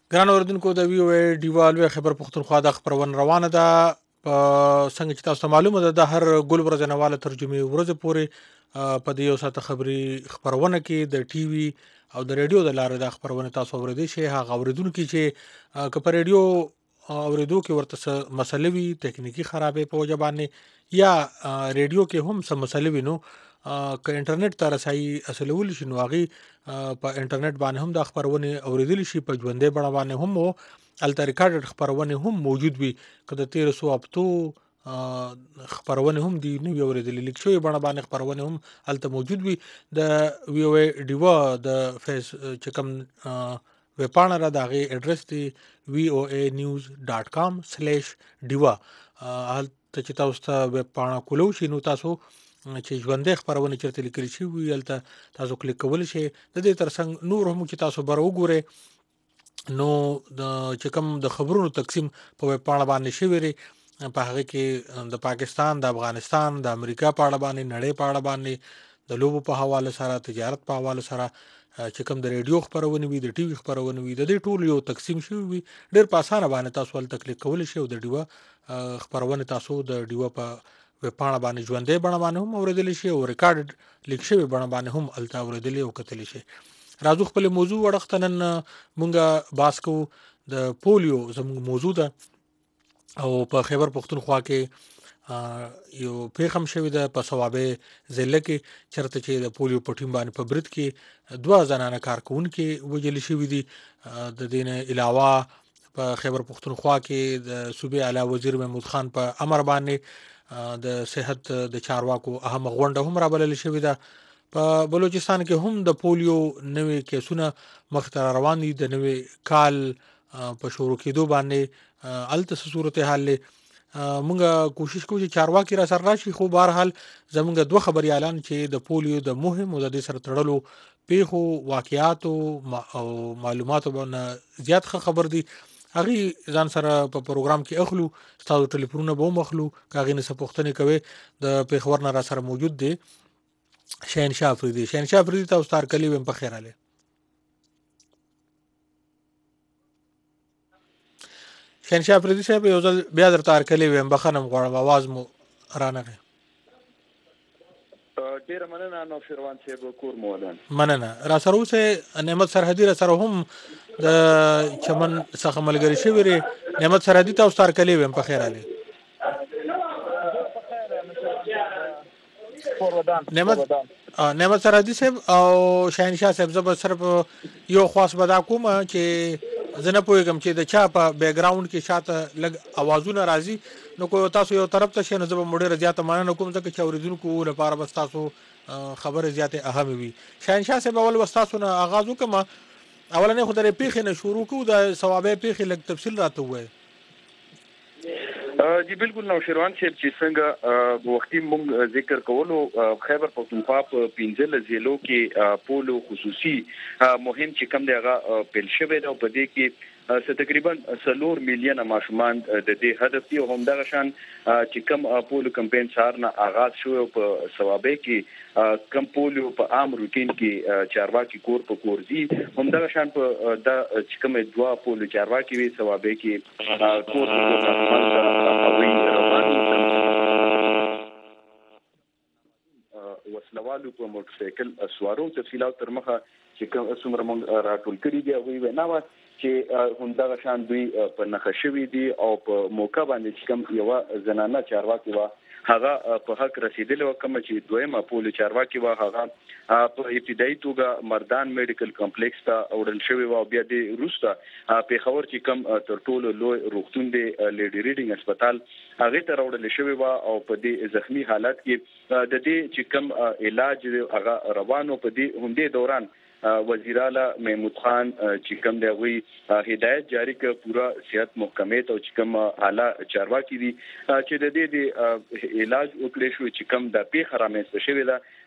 ګران اوریدونکو د وی او ای ډیوالوي خبر پښتونخوا د خبرونه روانه ده په څنګه چې تاسو ته معلومه ده د هر ګل ورځنواله ترجمه ورځ پورې په دې یو ساعت خبري خبرونه کې د ټي وي او د ریډیو د لارې د خبرونه تاسو اوریدئ شي هغه اوریدونکو چې که په ریډیو اوریدو کې ورته مسلې وي تکنیکی خرابې په وجه باندې یا ریډیو کې هم سم مسلې وي نو که انټرنیټ ته رسایي اصلول شي نو هغه په انټرنیټ باندې هم د خبرونه اوریدل شي په ژوندې بڼه باندې هم او الته ریکارډډ خبرونه هم موجود وي که د تیر سو هفتو خبرونه هم دی نو اوریدل لیک شوی بڼه باندې خبرونه هم الته موجود وي د وی او ای ډیوا د فیس چې کوم ویب پاڼه را دغه اډرس دی وی او ای نیوز ډاټ کام سلیش ډیوا الته چې تاسو ته ویب پاڼه کولو شي نو تاسو چې ژوندې خبرونه چیرته لیکل شي وي الته تاسو کلیک کول شي د دې ترڅنګ نور هم چې تاسو بر وګورئ نو د چې کوم د خبرونو تقسیم په ویب پاڼه باندې شوی لري په هغه کې د پاکستان د افغانستان د امریکا په اړه باندې نړۍ په اړه باندې د لوبو په حواله سره تجارت په حواله سره چې کوم د ریډیو خبرونه وي د ټي وي خبرونه وي د دې ټول یو تقسیم شوی وي ډېر په اسانه باندې تاسو ول تکلیف کول شي او د ډیوا خبرونه تاسو د ډیوا په ویب پاڼه باندې ژوندې بڼه باندې هم اوریدل شي او ریکارډ لیک شوی بڼه باندې هم الته اوریدل او کتل شي راځو خپل موضوع وړختن نن مونږه باس کو د پولیو زموږ موضوع ده او په خیبر پختونخوا کې یو پیغام شوی ده په ثوابه ضلع کې چرته چې د پولیو په ټیم باندې په برید کې دوه زنانه کارکونکو وجل شوی دي د دین علاوه په خیبر پختونخوا کې د صوبې اعلی وزیر محمود خان په امر باندې د صحت د چارواکو اهم غونډه هم را بلل شوې ده په بلوچستان کې هم د پولیو نوې کیسونه مختار روان دي د نوې کال په شروع کېدو باندې الته صورتحال مونږه کوشش کوو چې چارواکي را سره راشي خو بهر حال زمونږ دوه خبري اعلان چې د پولیو د مهم او د دې سره تړلو پیښو واقعیاتو او معلوماتو باندې زیات خبر دي هغه ځان سره په پروګرام کې اخلو تاسو ټلیفونونه به مخلو کاغې نه سپوښتنه کوي د پیښور نه را سره موجود دي شهنشاه افریدي شهنشاه افریدي تاسو تار کلی ویم په خیر اله شهنشاه افریدي صاحب یو ځل بیا در تار کلی ویم بخنم غواړم आवाज مو رانغه ډیر مننه نو شروان صاحب کور مولان مننه را سره اوسه نعمت سرحدي را سره هم د چمن څخه ملګری شوی ری نعمت سرحدي تاسو تار کلی ویم په خیر اله نعمت نعمت سرحدي صاحب او شهنشاه صاحب زب صرف یو خاص بدا کوم چې زنه پوهیږم چې د چا په بیک گراوند کې شاته لګ اوازونه راځي نو کو تاسو یو طرف ته شنه زب مډه رضایت مانه کوم ځکه چې اوریدونکو لپاره بس تاسو خبره زیاته اهم وي شهنشاه صاحب اول وستاسو نه آغاز وکما اولنې خو درې پیخې نه شروع کو د ثوابه پیخې لګ تفصیل راته وای جی بالکل نو شروان صاحب چې څنګه وختي مونږ ذکر کولو خیبر پختونخوا په پنځل ضلعو کې پولو خصوصي مهم چې کم دی هغه پیل شوی دی او په دې کې تقریبا څلور میلیونه ماشومان د دې هدف دی هم دغه شان چې کم پولو کمپاین سار نه آغاز شو په ثوابه کې کم پولو په عام روټین کې چارواکي کور په کور دي هم دغه شان په د چې کم دوا پولو چارواکي وي ثوابه کې کور په وسلوالو په موټر سایکل سوارو تفصیلات تر مخه چې کوم څومره مونږ راټول کړی دی وی وینا چې همدغه شان دوی په نخښه شوی دي او په موقع باندې چې کوم یو زنانه چارواکي وا هغه په حق رسیدل او کوم چې دویمه پولیو چارواکي وا هغه په ابتدایي توګه مردان میډیکل کمپلیکس ته وړل شوی او بیا د روستا په خبر چې کوم تر ټولو لوی روغتون دی لیډي ریډینګ هسپتال هغه ته وړل شوی او په دې زخمی حالت کې د دې چې کوم علاج هغه روانو په دې هم دې دوران وزیر اعلی محمود خان چې کوم دی غوي هدایت جاری ک پورا صحت محکمه ته چې کوم اعلی چارواکي دي چې د دې د علاج وکړي شو چې کوم د پیښه رامنځته شوې ده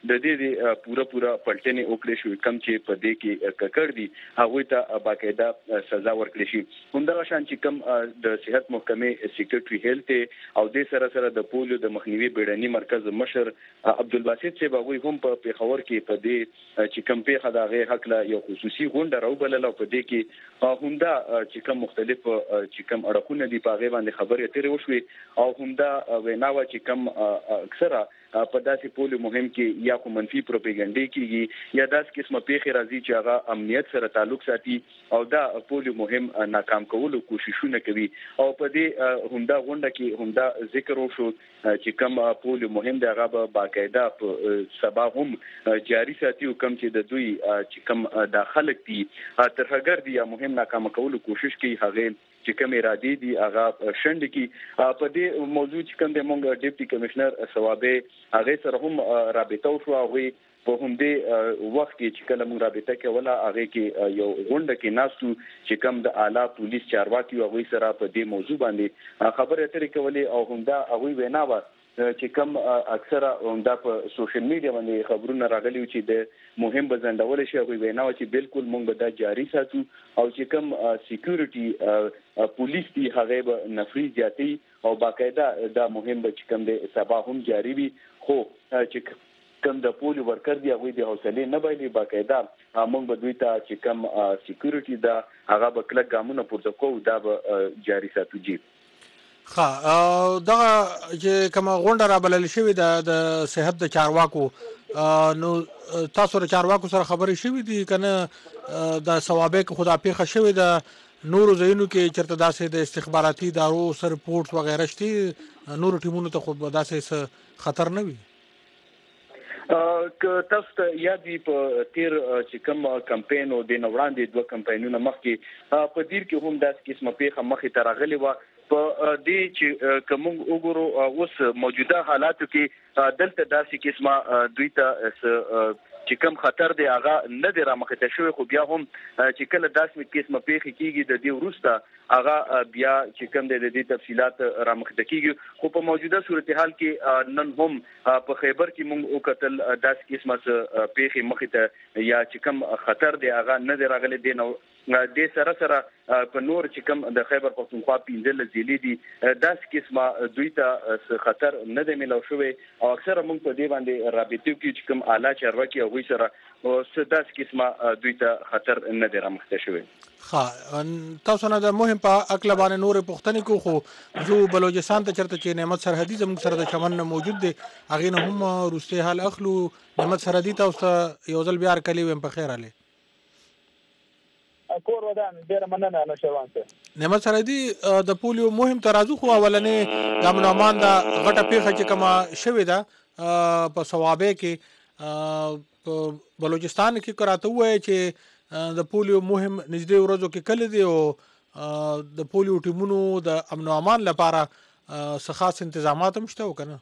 د دې پوره پوره پلټنې وکړې شو کم چې په دې کې ککړ دي هغه ته باقاعده سزا ورکړي شي. همدغه شان چې کم د صحت محکمې سیکریټري هیلث او د سره سره د پولیو د مخنیوي بیړني مرکز مشر عبدالباسط صاحب هغه هم په پیښور کې په دې چې کم پیښه د هغه حق له یو خصوصي غونډه راوبلله او په دې کې همدا چې کم مختلف چې کم اړخونه دي په هغه باندې خبرې اترې وشوې او همدا ویناوه چې کم اکثره په داسې پولیو مهم کې یا کوم منفي پروپاګاندا کیږي یا داس قسمه پیښې راځي چې هغه امنیت سره تعلق ساتي او دا پولیو مهم ناکام کولو کوششونه کوي او په دې همدا غونډه کې همدا ذکر وشو چې کم پولیو مهم دی هغه باقاعده په سبا هم جاری ساتي او کم چې د دوی چې کم داخله دي ترهګر دي یا مهم ناکام کولو کوشش کوي هغه چې کوم ارادي دي هغه شند کی په دې موضوع چې کوم د مونږ ډیپټي کمشنر ثوابه هغه سره هم رابطه وشو هغه په همدې وخت کې چې کله موږ رابطه کوله هغه کې یو غونډه کې ناسو چې کوم د اعلی پولیس چارواکي هغه سره په دې موضوع باندې خبرې اترې کولې او همدا هغه ویناوه چې کوم اکثره همدا په سوشل میډیا باندې خبرونه راغلي چې د مهم بزندول شي هغه ویناوه چې بالکل موږ دا جاری ساتو او چې کوم سکیورټي پولیس دی هغه به نفري زیاتی او باقاعده دا مهم به چې کوم د سبا هم جاری وي خو چې کم د پولیو ورکر دی هغه د حوصله نه بایلي باقاعده موږ به دوی ته چې کم سکیورټي دا هغه به کله ګامونه پورته کوو دا به جاری ساتو جی. ها دا چې کوم غونډه را بلل شوې ده د صحت د چارواکو نو تاسو سره چارواکو سره خبرې شوې دي کنه د ثوابه کې خدا پیښه شوې ده نورو ځایونو کې چرته داسې د استخباراتي ادارو سره رپورټ وغیرہ شته نورو ټیمونو ته خو داسې خطر نه وي که تاسو ته یاد وي په تیر چې کوم کمپاین او د نوړاندې دوه کمپاینونه مخکې په دیر کې هم داسې قسمه پیښه مخې ته راغلې وه په دې چې کوم وګورو اوس موجوده حالاتو کې دلته داسې قسمه دوی ته چې کوم خطر دی هغه نه دی رامخته شوی خو بیا هم چې کله داسې قسمه پیښه کیږي د دې وروسته هغه بیا چې کوم د دې تفصيلات رامخته کیږي خو په موجوده صورتحال کې نن هم په خیبر کې موږ وکتل داسې قسمه پیښه مخته یا چې کوم خطر دی هغه نه دی راغلی دی نو د سره سره په نور چې کوم د خیبر پختونخوا پینځل ضلع دي داسې قسمه دوی ته خطر نه دی ملو شوی او اکثره موږ په دې باندې رابطه کې چې کوم اعلی چارواکي او سره او داسې قسمه دوی ته خطر نه دی رامخته شوی. ها تاسو نه د مهم په اکل باندې نور پښتني کو خو جو بلوچستان ته چرته چې نعمت سرحدي زموږ سره د چمن موجود دي اغه نه هم روسي حال اخلو نعمت سرحدي تاسو یو ځل بیا کلی ويم په خیر علي کور ودان ډیر مننه نو شروان ته نعمت سرحدي د پولیو مهم ترازو خو اولنې د امن امان د غټه پیښه چې کما شوې ده په ثوابه کې په بلوچستان کې کراته وای چې د پولیو مهم نږدې ورځو کې کله دی او د پولیو ټیمونو د امن امان لپاره څه خاص تنظیمات هم شته وکنه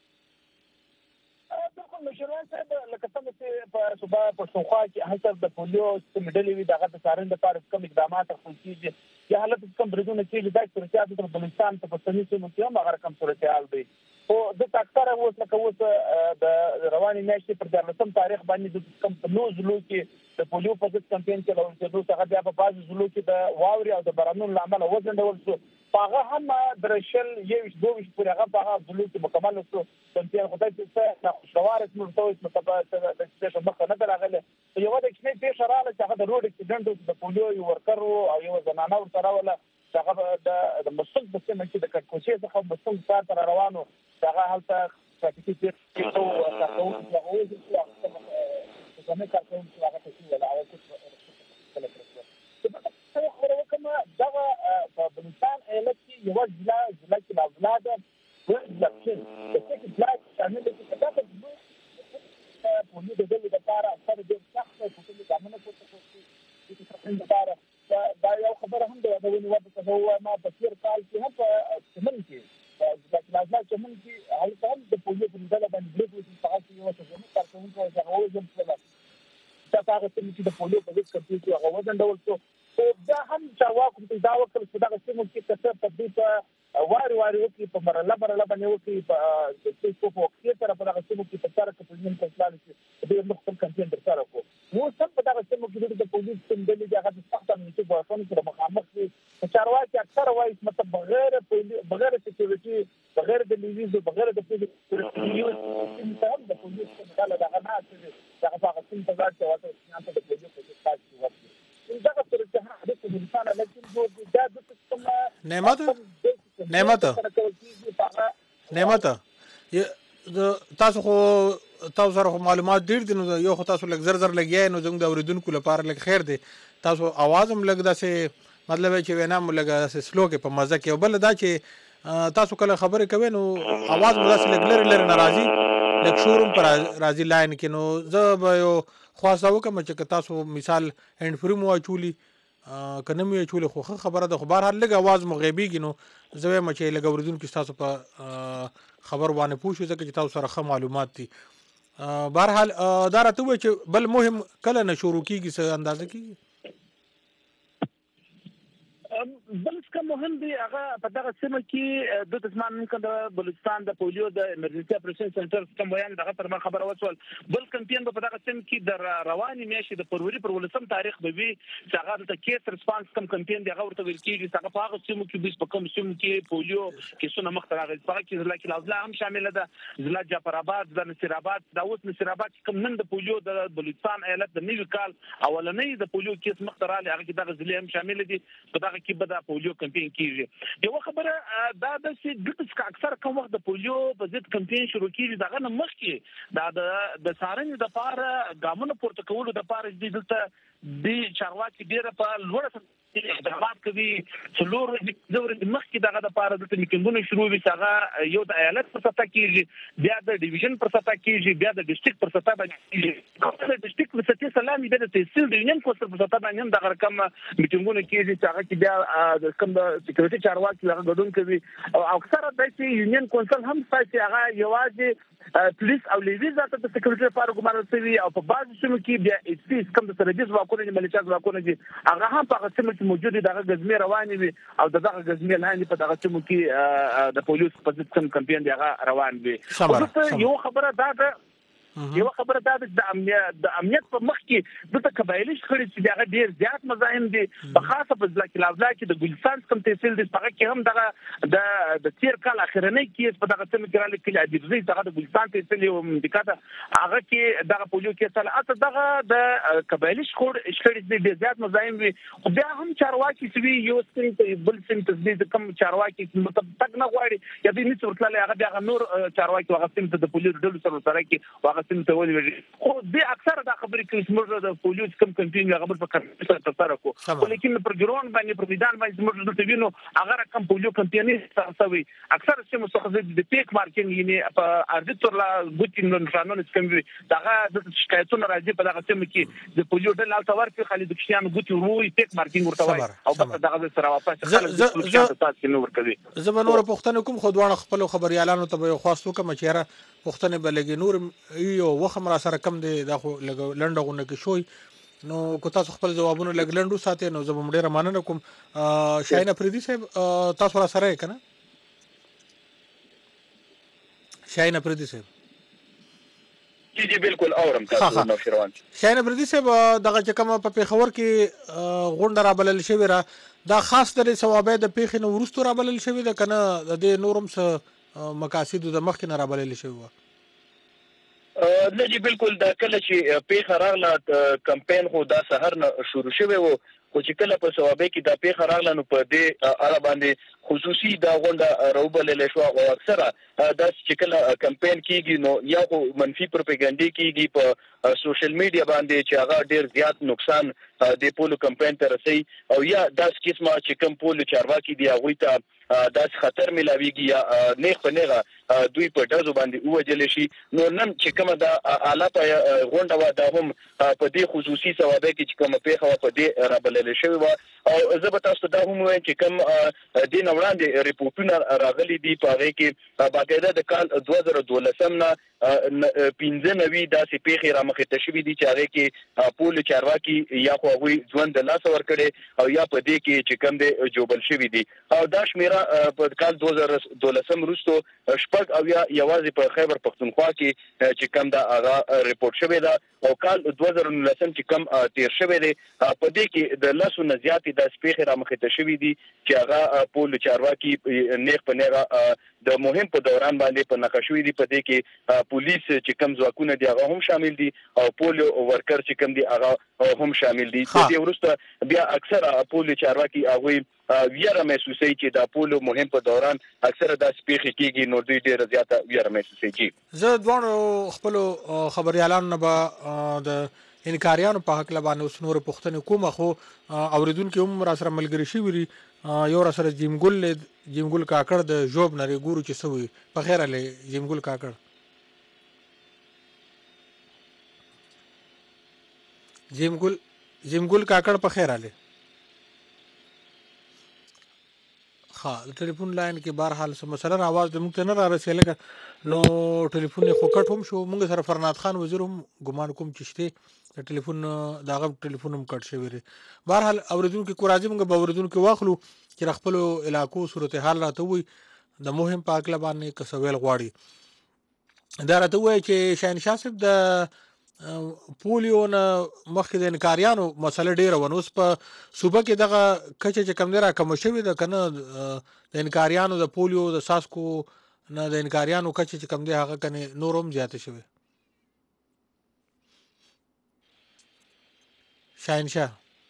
مشروان صاحب لکه څنګه چې په صوبه پښتونخوا کې حسب د پولیو سیمډلې وي دغه څارنې لپاره کوم اقدامات خپل کیږي یا حالت کوم برېدونه کیږي د صورتحال د بلوچستان په پښتني سیمو کې هم هغه کوم صورتحال دی او د تاکتره اوس لکه اوس د رواني میاشتې پر دغه تاریخ باندې د کوم نو زلو کې د پولیو په ضد کمپاین کې راوړل شو څنګه بیا په بعض زلو کې د واوري او د بارانونو لامل وزندول شو هغه هم درشل یو دوه پورې هغه په هغه زلو کې مکمل شو کمپاین خدای څه خوشوار اسمه توس متبادل د څه مخه نه راغله یو د کښنه پیښه رااله چې هغه د روډ اکسیډنټ د پولیو یو ورکر او یو زنانه ورته راوله هغه د مسلک په سیمه کې د کټکوچې څخه مسلک سره تر روانو هغه هلته ټاکټي کې او تاسو هغه چې څنګه کارکون چې هغه څه ولا او څه کله کړو خو کومه دا په بلوچستان ایالت کې یو ځلا ځلا کې لا ولاده ولکن د څه بلاک شامل دي چې دا په پولیو د دې لپاره اثر ډېر سخت دی چې د امنیت په توګه چې څنګه لپاره دا یو خبره هم ده د ونی وخت هو ما په تیر کال کې هم په سیمن کې د لازم چې موږ کې هغه هم د پولیو په ډول باندې د دې په اړه یو څه زموږ کارکون کوي چې هغه زم څه دا هغه چې د پولیو په ضد کمپاین کې هغه وزن ډول څه او دا هم چارواکو ته دا وکړ چې دا څنګه کې څه په دې واري واري وکړي په مرله مرله باندې وکړي په څه په وخت سره په هغه سیمو کې په سره کې په نیم کسان چې د یو خپل کمپاین تر سره کو نو سم په هغه سیمو کې د پولیس ټیم د دې هغه سخت امنیتي ځواکونو سره مخامخ دي چارواکي اکثر وایي مطلب بغیر بغیر سکیورټي بغیر د لیویز بغیر د پولیس یو سیستم ته د پولیس څخه له دغه نه چې هغه هغه سیستم ته ځي او تاسو نه د پولیس په تاسو وایي دا څه چې هغه د انسان لکه دا د سیستم نعمت نعمت نعمت تاسو خو تاسو سره معلومات ډیر دي نو یو خو تاسو لږ زر زر لګیای نو زموږ د اوریدونکو لپاره لږ خیر دی تاسو आवाज هم لږ داسې مطلب چې وینا هم لږ داسې سلو کې په مزه کې بل دا چې تاسو کله خبرې کوي نو आवाज مو داسې لږ لري لري ناراضي لږ شورم پر راضي لاین کې نو زه به یو خواصه وکم چې تاسو مثال هند فري مو اچولي کنه مې چولې خو خبره ده خو بهر هر لږ आवाज مو غیبیږي نو زه وایم چې لږ اوریدونکو تاسو په خبر باندې پوښتنه ځکه چې تاسو سره ښه معلومات دي بهر حال دا راته وایي چې بل مهم کله نه شروع کیږي څه اندازه کیږي بل څه مهم دی هغه په دغه سیمه کې د تسمان ممکن د بلوچستان د پولیو د امرجنسي اپریشن سنټر کوم بیان دغه تر ما خبره وصول بل کمپاین په دغه سیمه کې د رواني میاشتې د فروری پر ولسم تاریخ به وي چې هغه د کیس ریسپانس کم کمپاین دی هغه ورته ویل کېږي چې هغه په هغه سیمه کې بیس په کوم سیمه کې پولیو کیسونه مخ ته راغلي په کې ضلع کې لازله هم شامل ده ضلع جعفر آباد د نصیر آباد د اوس نصیر آباد کوم نن د پولیو د بلوچستان ایالت د نیو کال اولنۍ د پولیو کیس مخ ته راغلي هغه کې دغه ضلع هم شامل دي په دغه کې به د پولیو کمپاین کیږي یو خبره دا د چې اکثر کوم وخت د پولیو په ضد کمپاین شروع کیږي دغه نه مخکې دا د سارنې د پاره ګامونو پورته کولو د پاره د دلته د چارواکي ډیره په لوړه اقدامات کوي څلور ورځې مخکې دغه د پاره د میټینګونو شروع وي هغه یو د ایالت پر سطح کیږي بیا د ډیویژن پر سطح کیږي بیا د ډیسټریکټ پر سطح باندې کیږي د ډیسټریکټ پر سطح سلامي د تحصیل د یونین کوسټر پر سطح باندې هم دغه رقم میټینګونه کیږي چې هغه کې بیا د کوم د سکیورټي چارواکي هغه ګډون کوي او اکثره د یونین کونسل هم ساتي هغه یوازې پولیس او لیویز ته د سکیورټي لپاره ګمارل شوی او په بعض سیمو کې بیا ایچ پی کوم د سرحدي ځواکونو د ملیشیا ځواکونو دي هغه هم په هغه سیمو کې موجود دي دغه غزمې روانې وي او دغه غزمې لاندې په دغه سیمو کې د پولیس په ضد کوم کمپاین دی هغه روان وي یو خبره دا ده یو خبره دا د امنیت د امنیت په مخ کې د قبایلی شخړې چې هغه ډیر زیات مزاحم دي په خاصه په ځل کې لازم کې د ګلستان کوم تحصیل دي هغه کې هم دغه د د تیر کال اخرنۍ کې په دغه سیمه کې راځي کې عجیبزي دغه د ګلستان تحصیل یو منطقه هغه کې دغه پولیو کې سره اته دغه د قبایلی شخړې شخړې ډیر زیات مزاحم وي خو بیا هم چارواکي چې یو سین ته بل سین ته کوم چارواکي مطلب تک نه غواړي یا دې نڅ ورتلله هغه بیا نور چارواکي هغه سین ته د پولیو ډلو سره سره کې هغه سیم ته ولې خو دې اکثر دا خبرې کوي چې موږ د پولیس کوم کمپاین هغه په کار سره تر کو لیکن پر ګرون باندې پر میدان باندې موږ د وینو هغه کوم پولیو کمپاین سره اکثر چې مستخدم د پیک مارکینګ یې په ارزي تر لا ګوتین نشانونه کوم دغه د شکایتونو راځي په دغه سیمه کې د پولیو ډل او تور کې خالد کشیان ګوتی وروي پیک مارکینګ ورته وایي او په دغه سره واپس خلک تاسو نو ورکوي زه نور پښتنه کوم خو دوه خپل خبريالانو ته یو خاص وکم چې را پښتنه بلګي نور یو وخت را سره کم دی دا خو لنډغونه کې شوي نو کو تاسو خپل جوابونه لګ لنډو ساتي نو زه هم ډیره مننه کوم شاهین افریدي صاحب تاسو را سره کنه شاهین افریدي صاحب جی جی بالکل اورم تاسو نو شروان شاهین افریدي صاحب دغه چې کوم په پیښور کې غونډه را بلل شوی را دا خاص درې ثوابه د پیښې نو ورستو را بلل شوی د کنه د نورم څه مقاصد د مخ کې نه را بلل شوی و نه جی بالکل دا کله چې پیښه راغله کمپاین خو دا سحر نه شروع شوی وو خو چې کله په ثوابه کې دا پیښه راغله نو په دې اړه باندې خصوصي دا غونډه راوبلل شو او اکثره دا چې کله کمپاین کیږي نو یا خو منفي پروپاګاندا کیږي په سوشل میډیا باندې چې هغه ډیر زیات نقصان د پولو کمپاین ته رسي او یا دا قسمه چې کوم پولو چارواکي دی هغه ته دا خطر ملاويږي یا نه په نه دوی په ډزو باندې ووجل شي. نو نن چې کومه د اعلی غونډه و دا هم په دې خصوصي ثوابه کې چې کومه پیښه په دې رابلل شوی و او زه به تاسو ته دا هم وایم چې کوم د نه وړاندې ریپورتونه راغلي دي په هغه کې باقاعده د کال دوه زره دولسم نه پنځه نوي داسې پیښې رامخې ته شوي دي چې هغه کې پول چارواکي یا خو هغوی ژوند د لاسه ورکړي او یا په دې کې چې کوم دی جوبل شوي دي او دا شمیره په کال دوه زره دولسم وروسته شپږ او یا یوازې په خیبر پښتونخوا کې چې کوم دا هغه ریپورت شوی ده او کال دوه زره نولسم چې کوم تیر شوی دی په دې کې د لسو نه زیاتې داسې پیښې رامخې ته شوي دي چې هغه پول چارواکي نیغ په نیغه د مهم په دوران باندې په نښه شوي دي. په دې کې پولیس چې کوم ځواکونه دي هغه هم شامل دي او پول ورکر چې کوم دي هغه هم شامل دي. د دې وروسته بیا اکثره پول چارواکي هغوی ویره محسوسوي چې دا پول مهم په دوران اکثره داسې پیښې کېږي نو دوی ډېره زیاته ویره محسوسوي. زه دواړو خپلو خبریالانو نه به د انکاریانو په حق باندې اوس نور پوښتنې کوم خو اوریدونکو هم را سره ملګری شوي دي. یو را سره جیمګل جیمګل کاکړ د ژوب نری ګورو چې سوي په خیر علي جیمګل کاکړ جیمګل جیمګل کاکړ په خیر علي ها د ټلیفون لاین کې بهر حال سم مثلا आवाज د موږ ته نه را رسېلګه نو ټلیفون خو کټ هم شو. موږ سره فرناد خان وزیر هم ګمان کوم چې شته د ټلیفون داغه ټلیفون هم کټ شوی دی. بهر حال اوریدونکو کو راځي موږ به اوریدونکو واخلو چې خپل علاقو صورتحال راته وي د مهم په اکل باندې کسویل غواړي. دا راته وایي چې شاهنشاه صاحب د پولیو نه مخکې د انکاریانو مسله ډیره ونه اوس په صوبه کې دغه کچه چې کم دی را کم شوې ده که نه د انکاریانو د پولیو د ساسکو نه د انکاریانو کچه چې کم دی هغه کنې نور هم زیاته شوې. شاهنشاه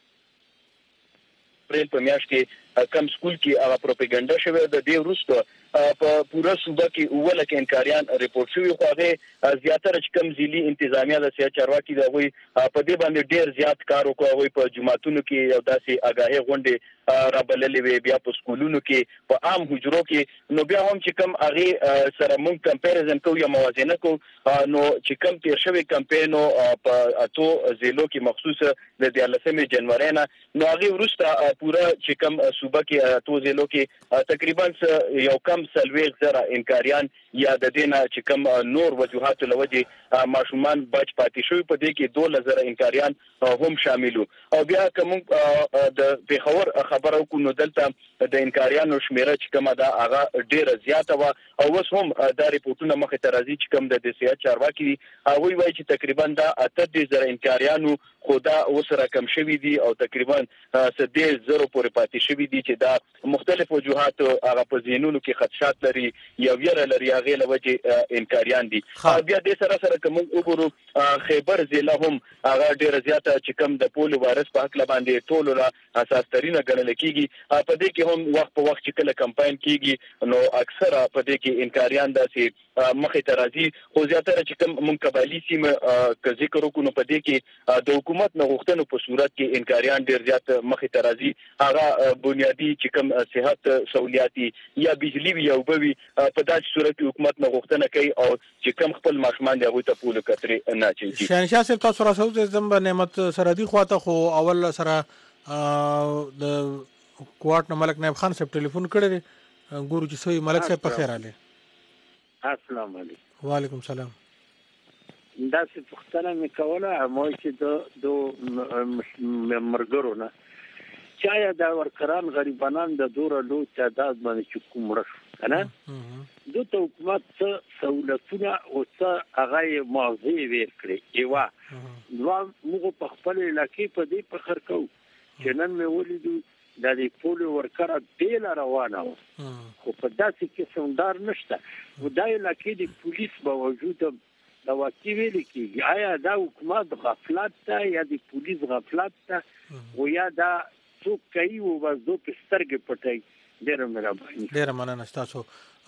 پریل په میاشت کې کم سکول کې هغه پروپاګاندا شوی د دې وروسته په پوره صوبه کې اوله کې انکاریان ریپورت شوی خو هغه زیاتره چې کم ځلي انتظامیه د سیاست چارواکي د هغوی په دې باندې ډیر زیات کار وکړ. هغوی په جماعتونو کې یو داسې آګاهي غونډې رابللې وې بیا په سکولونو کې په عام حجرو کې نو بیا هم چې کم هغې سره موږ کمپیریزن کوو یا موازنه کوو نو چې کم تیر شوی کمپین په اتو ضلعو کې مخصوص د دیارلسمې جنورۍ نه نو هغې وروسته پوره چې کم صوبه کې اتو ضلعو کې تقریبا یو کم څلوېښت زره انکاریان یا د دې نه چې کم نور وجوهاتو له وجې ماشومان بچ پاتې شوي په دې کې دولس زره انکاریان هم شامل وو. او بیا که موږ د پېښور خبره وکړو نو دلته د انکاریانو شمیره چې کومه ده هغه ډېره زیاته وه او اوس هم دا ریپورټونه مخې ته راځي چې کوم د د سیاست چارواکي دي هغوی وایي چې تقریبا دا اته دېرش زره انکاریانو خو دا اوس راکم شوي دي او تقریبا څه دېرش زرو پورې پاتې شوي دي چې دا مختلف وجوهات هغه په ذهنونو کې خدشات لري یا ویره لري هغې له وجې انکاریان دي. بیا دې سره سره که موږ وګورو خیبر ضلع هم هغه ډېره زیاته چې کوم د پولیو وایرس په هکله باندې ټولو له اساس ترینه ګڼل کېږي. په دې کې هم وخت په وخت چې کله کمپاین کېږي نو اکثره په دې کې انکاریان داسې مخې ته راځي خو زیاتره چې کوم موږ قبایلي سیمه که ذکر وکړو نو په دې کې د حکومت نه غوښتنو په صورت کې انکاریان ډېر زیات مخې ته راځي. هغه بنیادي چې کوم صحت سہولیات یا بجلی وي یا اوبه وي په داسې صورت کې حکومت نه غوښتنه کوي او چې کوم خپل ماشومان دي هغوی ته پولو کترې نه اچوي. شاهنشاه صاحب تاسو راسه زم به نعمت سرحدي خواته خو اول سره د کوارټ نه ملک نایب خان صاحب ټلیفون کړی ګورو چې سوی ملک صاحب په خیر اله. السلام علیکم. وعلیکم السلام. داسې پوښتنه مې کوله مو چې د دو مرګرو نه چې آیا دا ورکران غریبانان د دوره لوی تعداد باندې چې کوم مړه شو که نه دو ته حکومت څه سهولتونه او څه هغه یې موضوع ویر کړې یوه دوه موږ په خپل علاقې په دې فخر کوو چې نن مې ولیدو دا د پولیو ورکره بیله روانه وه خو په داسې قسم ډار نشته خو دا علاقې د پولیس باوجود د واقع ویلې کېږي آیا دا حکومت غفلت ده یا د پولیس غفلت ده او یا دا څوک کوي او بس دو په سترګې پټوي. ډېره مهرباني. ډېره مننه ستاسو.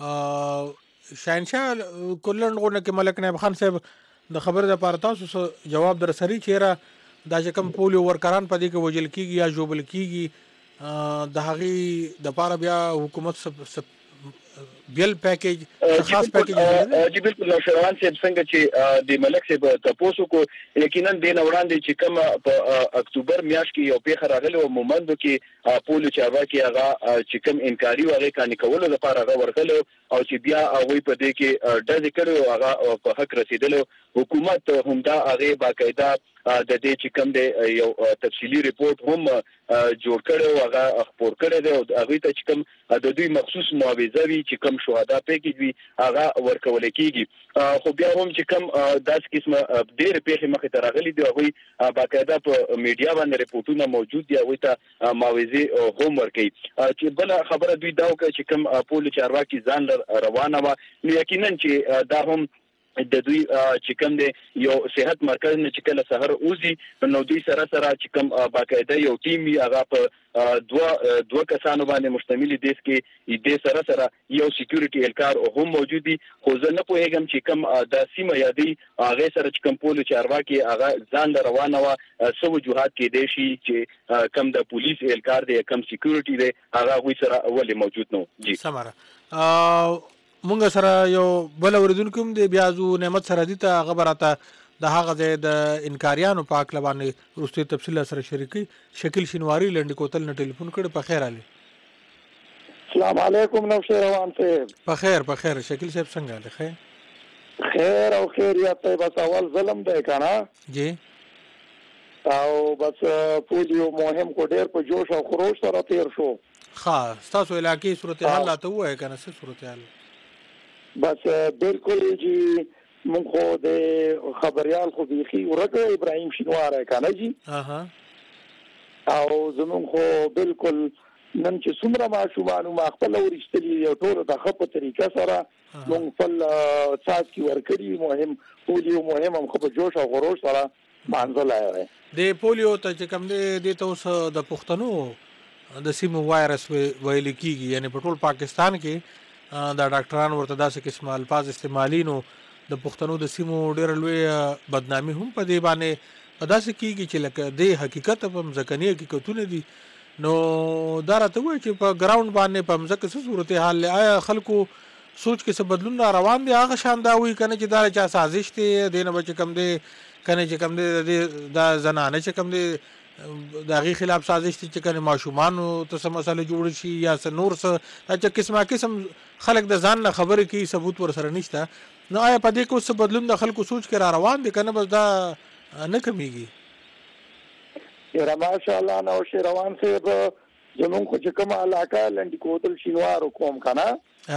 شاهنشاه کلن غونډه کې ملک نایب خان صاحب د خبرې دپاره تاسو جواب در سري چېرې دا چې کوم پولیو ورکران په دې کې وژل کېږي یا ژوبل کېږي د هغې دپاره بیا حکومت بیل پیکیج خاص پیکیج جی بالکل نو شروان صاحب څنګه چې د ملک صاحب تاسو کو یقینا د نوړاندې چې کوم په اکتوبر میاشت کې یو پیښه راغله او مومندو کې پولیو چارواکي هغه چې کوم انکاري وغه کاني کولو لپاره هغه ورغله او چې بیا هغه په دې کې ډز کړو هغه په حق رسیدلو حکومت همدا هغه باقاعده د دې چې کوم د یو تفصیلی ریپورت هم جوړ کړو هغه خبر کړی دی او هغه ته چې کوم د دوی مخصوص معاوضه وی چې کوم شهدا پیکیج وی هغه ورکول کیږي خو بیا هم چې کوم داس قسمه ډېر پیښې مخې ته راغلي دی هغه باقاعده په میډیا باندې ریپورتونه موجود دي هغه ته معاوضه هم ورکړي چې بل خبره دوی دا وکړي چې کوم پولیو چارواکي ځان روانه و نو یقینا چې دا هم د دوی چې کوم دی یو صحت مرکز نه چې کله سحر اوزي نو دوی سره سره چې کوم باقاعده یو ټیم وی هغه په دوه دوه کسانو باندې مشتمل دي چې د سره سره یو سکیورټي اهلکار هم موجود دي خو زه نه پوهیږم چې کوم د سیمه یادي هغه سره چې کوم پولیو چارواکي هغه ځان روانه و سو وجوهات کې دي چې کوم د پولیس اهلکار دی کوم سکیورټي دی هغه غوي سره اول موجود نو جی سماره مونږ سره یو بل اوریدونکو هم دی بیا زو نعمت سره دي ته خبراته د هغه د انکاریانو په اړه باندې وروستي تفصیل سره شریکي شکل شینواری لنډ کوتل نه ټلیفون کړ په خیر علي السلام علیکم نو شیروان صاحب په خیر په خیر شکل صاحب څنګه ده خیر خیر او خیریت ته بس اول ظلم ده کنه جی او بس پولیو مهم کو ډیر په جوش او خروش سره تیر شو خاص تاسو علاقې صورتحال لا ته وای کنه څه صورتحال بس بالکل جی مونږ خو د خبريال خو بيخي ورته ابراهيم شینوار کنه جی اها او زمون خو بالکل نن چې څومره ماشومان ما خپل ورشتلي یو ټول د خپل طریقه سره مونږ خپل سات کی ورکړي مهم پولیو مهم هم خو په جوش او خروش سره مانځل آی د پولیو ته چې کوم دی ته اوس د پښتنو د سیمو وایرس ویل کیږي یعنی په ټول پاکستان کې دا ډاکټران ورته داسې قسم الفاظ استعمالینو د پښتنو د سیمو ډېر لوی بدنامي هم په دې باندې داسې کیږي چې لکه د حقیقت په مزکنی حقیقتونه دي نو دا راته وایي چې په ګراوند باندې په مزکه څه صورتحال آیا خلکو سوچ کې څه بدلون را روان دي هغه شان دا وایي کنه چې دا چا سازش دی دینه بچ کم دی کنه چې کم دی دا زنانه چې کم دی د هغې خلاف سازش دي چې کنه ماشومانو ته څه مسله جوړ شي یا څه نور څه چې قسمه قسم خلک د ځان نه خبرې کوي ثبوت ورسره نشته نو آیا په دې کې اوس بدلون د خلکو سوچ کې را روان دي کنه بس دا نه کمیږي یاره ماشاءالله نو شیروان صاحب زمون خو چې کومه علاقه لنډي کوتل شینوار کوم کنه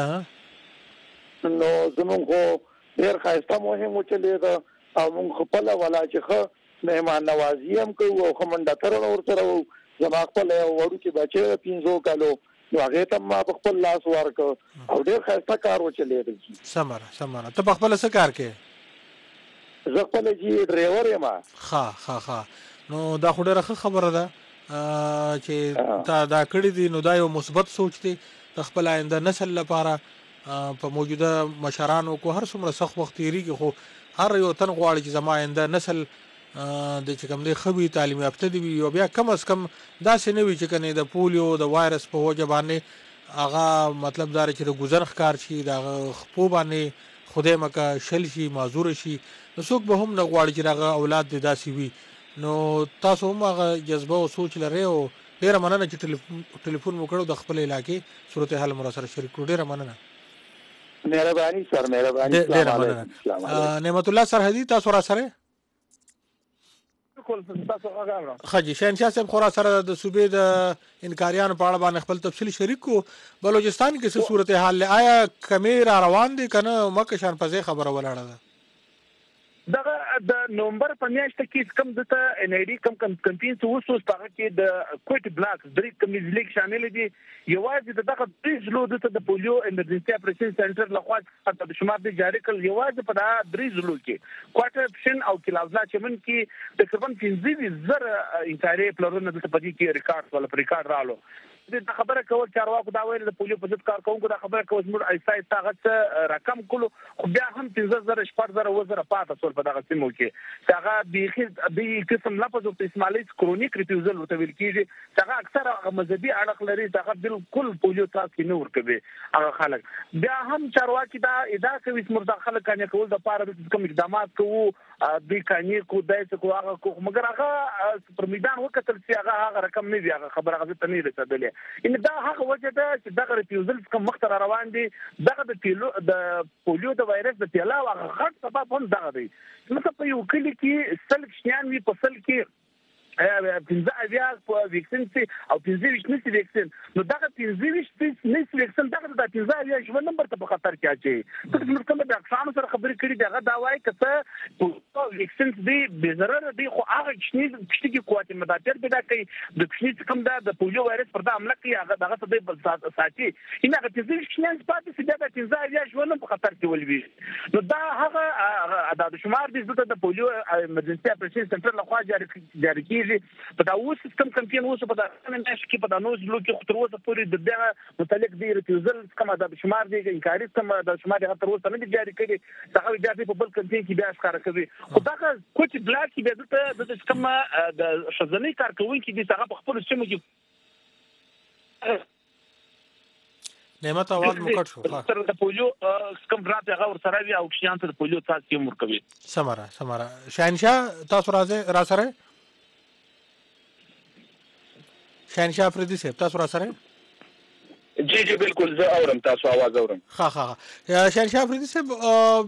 نو زمون خو ډېر ښایسته مهم چلے دا او مونږ خپل ولا چې خو مهمان نوازی هم کوو او خمنډاتر ور سره زما خپل وړو کې بچي پینځو کالو نو هغه ته ما خپل لاس ورک او ډېر ښایسته کار وچلې دي سمره سمره ته خپل څه کار کې زه خپل جی ډرایور یم ها ها ها نو دا خو ډېره خبره ده چې تا دا کړی دي نو دا یو مثبت سوچ دی د خپل آینده نسل لپاره په موجوده مشرانو کو هر څومره سخت وخت تیریږي خو هر یو تن غواړي چې زما آینده نسل د چې کوم دی خبي تعلیم یافته دی او بیا کم از کم داسې نه وي چې کنه د پولیو د وایرس په وجه باندې هغه مطلب دار چې د گذر ښکار شي د خپو باندې خدای مکه شل شي معذور شي نو څوک به هم نه غواړي چې هغه اولاد د داسې وي نو تاسو هم هغه جذبه او سوچ لرئ او ډیره مننه چې ټلیفون ټلیفون وکړو د خپل علاقې صورتحال مر سره شریک کړو ډیره مننه مهرباني سر مهرباني السلام علیکم نعمت الله سرحدي تاسو را سره خجی شهنشاه صاحب خورا سره د صوبې د انکاریانو په اړه باندې خپل تفصیل شریک کو بلوچستان کې څه صورتحال آیا کمې را روان دي کنه مکه شان پځې خبره ولاړه ده دغه د نومبر په میاشت کې کم دته ان ای ډي کم کم کمپینس وسوس په کې د کوټ بلاک درې کمیز لیک شامل دي یوازې دغه درې زلو د پولیو امرجنسي اپریشن سنټر لخوا د شمار دي جاری کړل یوازې په دا درې زلو کې کوارټر اپشن او کلاوزا چمن کې تقریبا پنځه زره انټاری پلرونه د پدې کې ریکارډ ولا ریکارډ رالو د خبره کول چارواکو دا ویل د پولیو په ضد کارکونکو دا خبره کول زموږ ایسا ایسا هغه رقم کولو خو بیا هم پنځه زره شپږ زره اووه زره پاته سول په دغه سیمو کې هغه بیخي د قسم لفظ ورته استعمالي کرونیک ریفیوزل ورته ویل کېږي چې هغه اکثره مذهبي اړخ لري چې هغه بالکل پولیو څاڅکي نه ورکوي هغه خلک بیا هم چارواکي دا ادعا کوي چې موږ د خلک قانع کول د پاره د کوم اقدامات کوو د قانع کو دای څه کو هغه کو مګر هغه پر میدان وکتل چې هغه هغه رقم نه دی هغه خبره هغه ته نه رسیدلې ان دا هغه وجه ده چې دغه ریفیوزل کوم مختر روان دي دغه د پیلو د پولیو د وایرس د پیلا هغه غټ سبب هم دغه دی مثلا په یو کلی کې سل شنیان وی په سل کې پنځه اویا په ویکسین سي او پنځه ویشت نسي ویکسین نو دغه پنځه ویشت نسي ویکسین دغه د پنځه اویا ژوند نمبر ته په خطر کې اچي ته موږ کوم د اقسام سره خبرې کړې دغه دا وایي کته په ویکسین دی به ضرر دی خو هغه شنی پښتګي قوت مدافعت پیدا کوي د پښتني کوم د پولیو وایرس پر د حمله کوي هغه دغه څه دی بل ساتي ان هغه پنځه ویشت نه پاتې سي دغه پنځه اویا ژوند په خطر کې ولوي نو دا هغه د شمار دي د پولیو ایمرجنسي اپریشن سنټر لخوا جاری جاری کیږي په دا اوس سیستم کمپین اوس په دا نش کې په دا نوز لو کې خطر اوسه پورې د دغه متعلق دی ریفیوزل کومه د شمار دی انکاري کومه د شمار د تر اوسه نه جاری کړي هغه بیا په بل کمپین کې بیا ښکار کوي خو دا کوچ بلاک کې به د د کومه د شزنی کارکونکو دي هغه په خپل سیمه کې نعمت आवाज مو کټ شو تر د پولیو کوم رات هغه ور سره وی او کشیان ته د پولیو تاسو کې مور کوي سمره سمره شاهنشاه تاسو راځه را سره شاهنشاه افریدي صاحب تاسو را سره جی جی بالکل زه اورم تاسو आवाज اورم ها ها شاهنشاه افریدي صاحب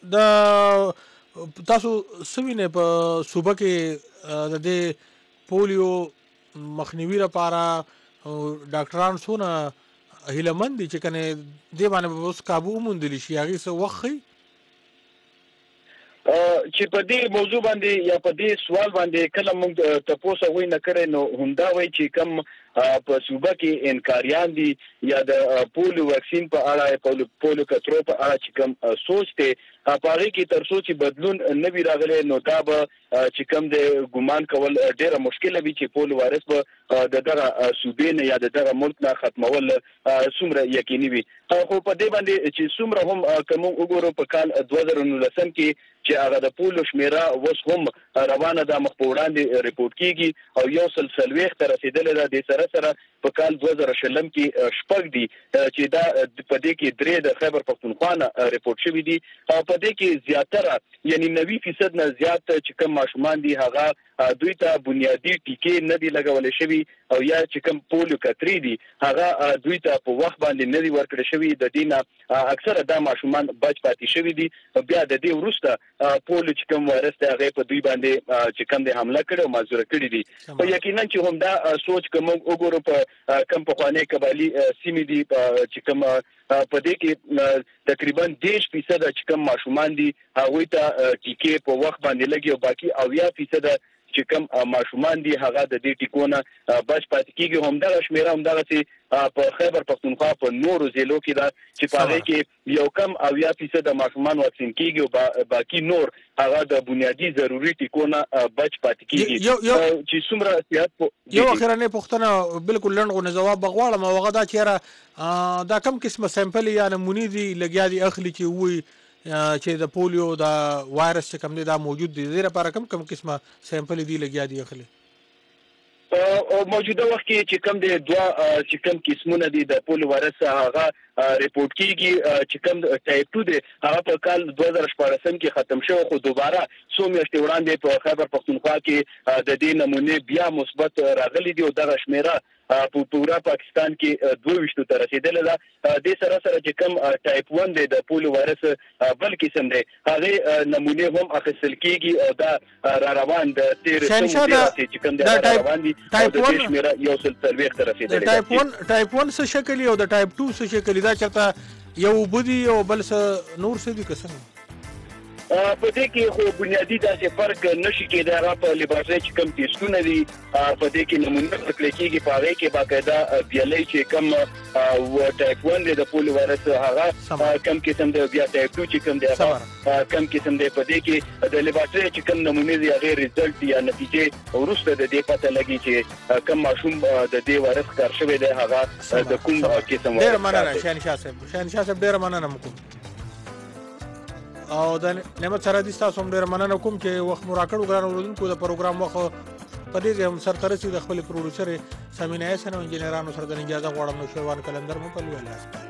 د تاسو سوینه په صوبه کې د دې پولیو مخنیوي لپاره ډاکټران سونه هیلمن دي چې کنه دې باندې اوس قابو موندلی شي هغه څه وخت چې په دې موضوع باندې یا په دې سوال باندې کله موږ تاسو وای نه کړی نو همدا وای چې کم په صوبه کې انکاریان دي یا د پولیو واکسین په اړه په پولیو کترو په اړه چې کم سوچ ته پاره کې تر څو چې بدلون نه وی راغلی نو دا به چې کم د ګمان کول ډیره مشکله وي چې پولیو وایرس به د دغه صوبې نه یا د دغه ملک نه ختمول څومره یقیني وي خو په دې باندې چې څومره هم کوم وګورو په کال دوه زره نولس کې چې هغه د پولیو شمیره وس هم روانه د مخ په وړاندې ریپورت کیږي او یو سلسله وخت رسیدلې ده د سره سره په کال دوه زره شلم کې شپږ دي چې دا په دې کې درې د خیبر پختونخوا نه ریپورت شوی دي او په دې کې زیاتره یعنی نوي فیصد نه زیات چې کوم ماشومان دي هغه دوی ته بنیادی ټیکې نه دي لګول شوی او یا چې کوم پولیو کتري دي هغه دوی ته په وخت باندې نه دي ورکړل شوی د دینه اکثره دا ماشومان بچ پاتې شوی دي بیا د دې وروسته پولیو چې کوم وایرس ته هغه په دوی باندې چې کوم د حمله کړو مازور کړی دي په یقینا چې هم دا سوچ کوم وګورو په کم په خوانې قبالي سیمې دي چې کوم په دې کې تقریبا دېرش فیصد چې کوم ماشومان دي هغه ته ټیکې په وخت باندې لګي او باقي اویا فیصد چې کوم ماشومان دي هغه د دې ټیکونه بچ پاتې کیږي هم دا شمیره هم دا چې په خیبر پختونخوا په نورو ضلعو کې دا چې په هغه کې یو کم اویا فیصد ماشومان واکسین کیږي او باقي نور هغه د بنیادی ضروري ټیکونه بچ پاتې کیږي چې څومره سیاست یو اخرنه پښتنه بالکل لنډغو جواب بغواړم او هغه دا چیرې دا کم قسمه سیمپل یا نمونې دي لګیا دي اخلي چې وي چې د پولیو دا وایرس چې کوم دی دا موجود دی زیره لپاره کم کم قسمه سیمپل دي لګیا دي اخلي او موجوده وخت کې چې کوم دی دوا چې کوم قسمونه دي د پولیو وایرس هغه ریپورت کیږي چې کوم ټایپ ټو دی هغه په کال دوه زره شپږ کې ختم شو خو دوباره څو میاشتې وړاندې په خیبر پختونخوا کې د دې نمونه بیا مثبت راغلي دي او دغه شمیره په پورا پاکستان کې دوه وشتو تر رسیدل ده د سره سره چې کوم ټایپ ون دی د پولیو وایرس بل قسم دی هغه نمونه هم اخیستل کیږي او دا را روان د تیر څو دی چې کوم دی روان دي ټایپ ون شمیره یو سلسله تر رسیدل ټایپ ون ټایپ ون څه شکل او د ټایپ ټو څه شکل دا چرته یو بودی او بل څه نور څه دي قسم په دې کې خو بنیادی داسې فرق نشي کېدای هغه په لباسي چې کم ټیسټونه دي په دې کې نمونه ورکړل کېږي په هغه کې باقاعده بیلې چې کم و ټایپ ون د پولیو وایرس هغه کم قسم د بیا ټایپ ټو چې کم دی هغه کم قسم دی په دې کې د لباسي چې کم نمونه دي هغه ریزلټ یا نتیجې ورسته د دې پته لګي چې کم ماشوم د دې وایرس کار شوی دی هغه د کوم قسم ډیر مننه شهنشاه صاحب شهنشاه صاحب ډیر مننه مکو او د نعمت سره د تاسو هم ډیر مننه کوم چې وخت مراکړو ګران اوردونکو د پروګرام وخت په دې هم سرترسي د خپل پروډوسر سمینه سره انجنیرانو سره د اجازه غواړم نو شروان کلندر مو په لوي لاس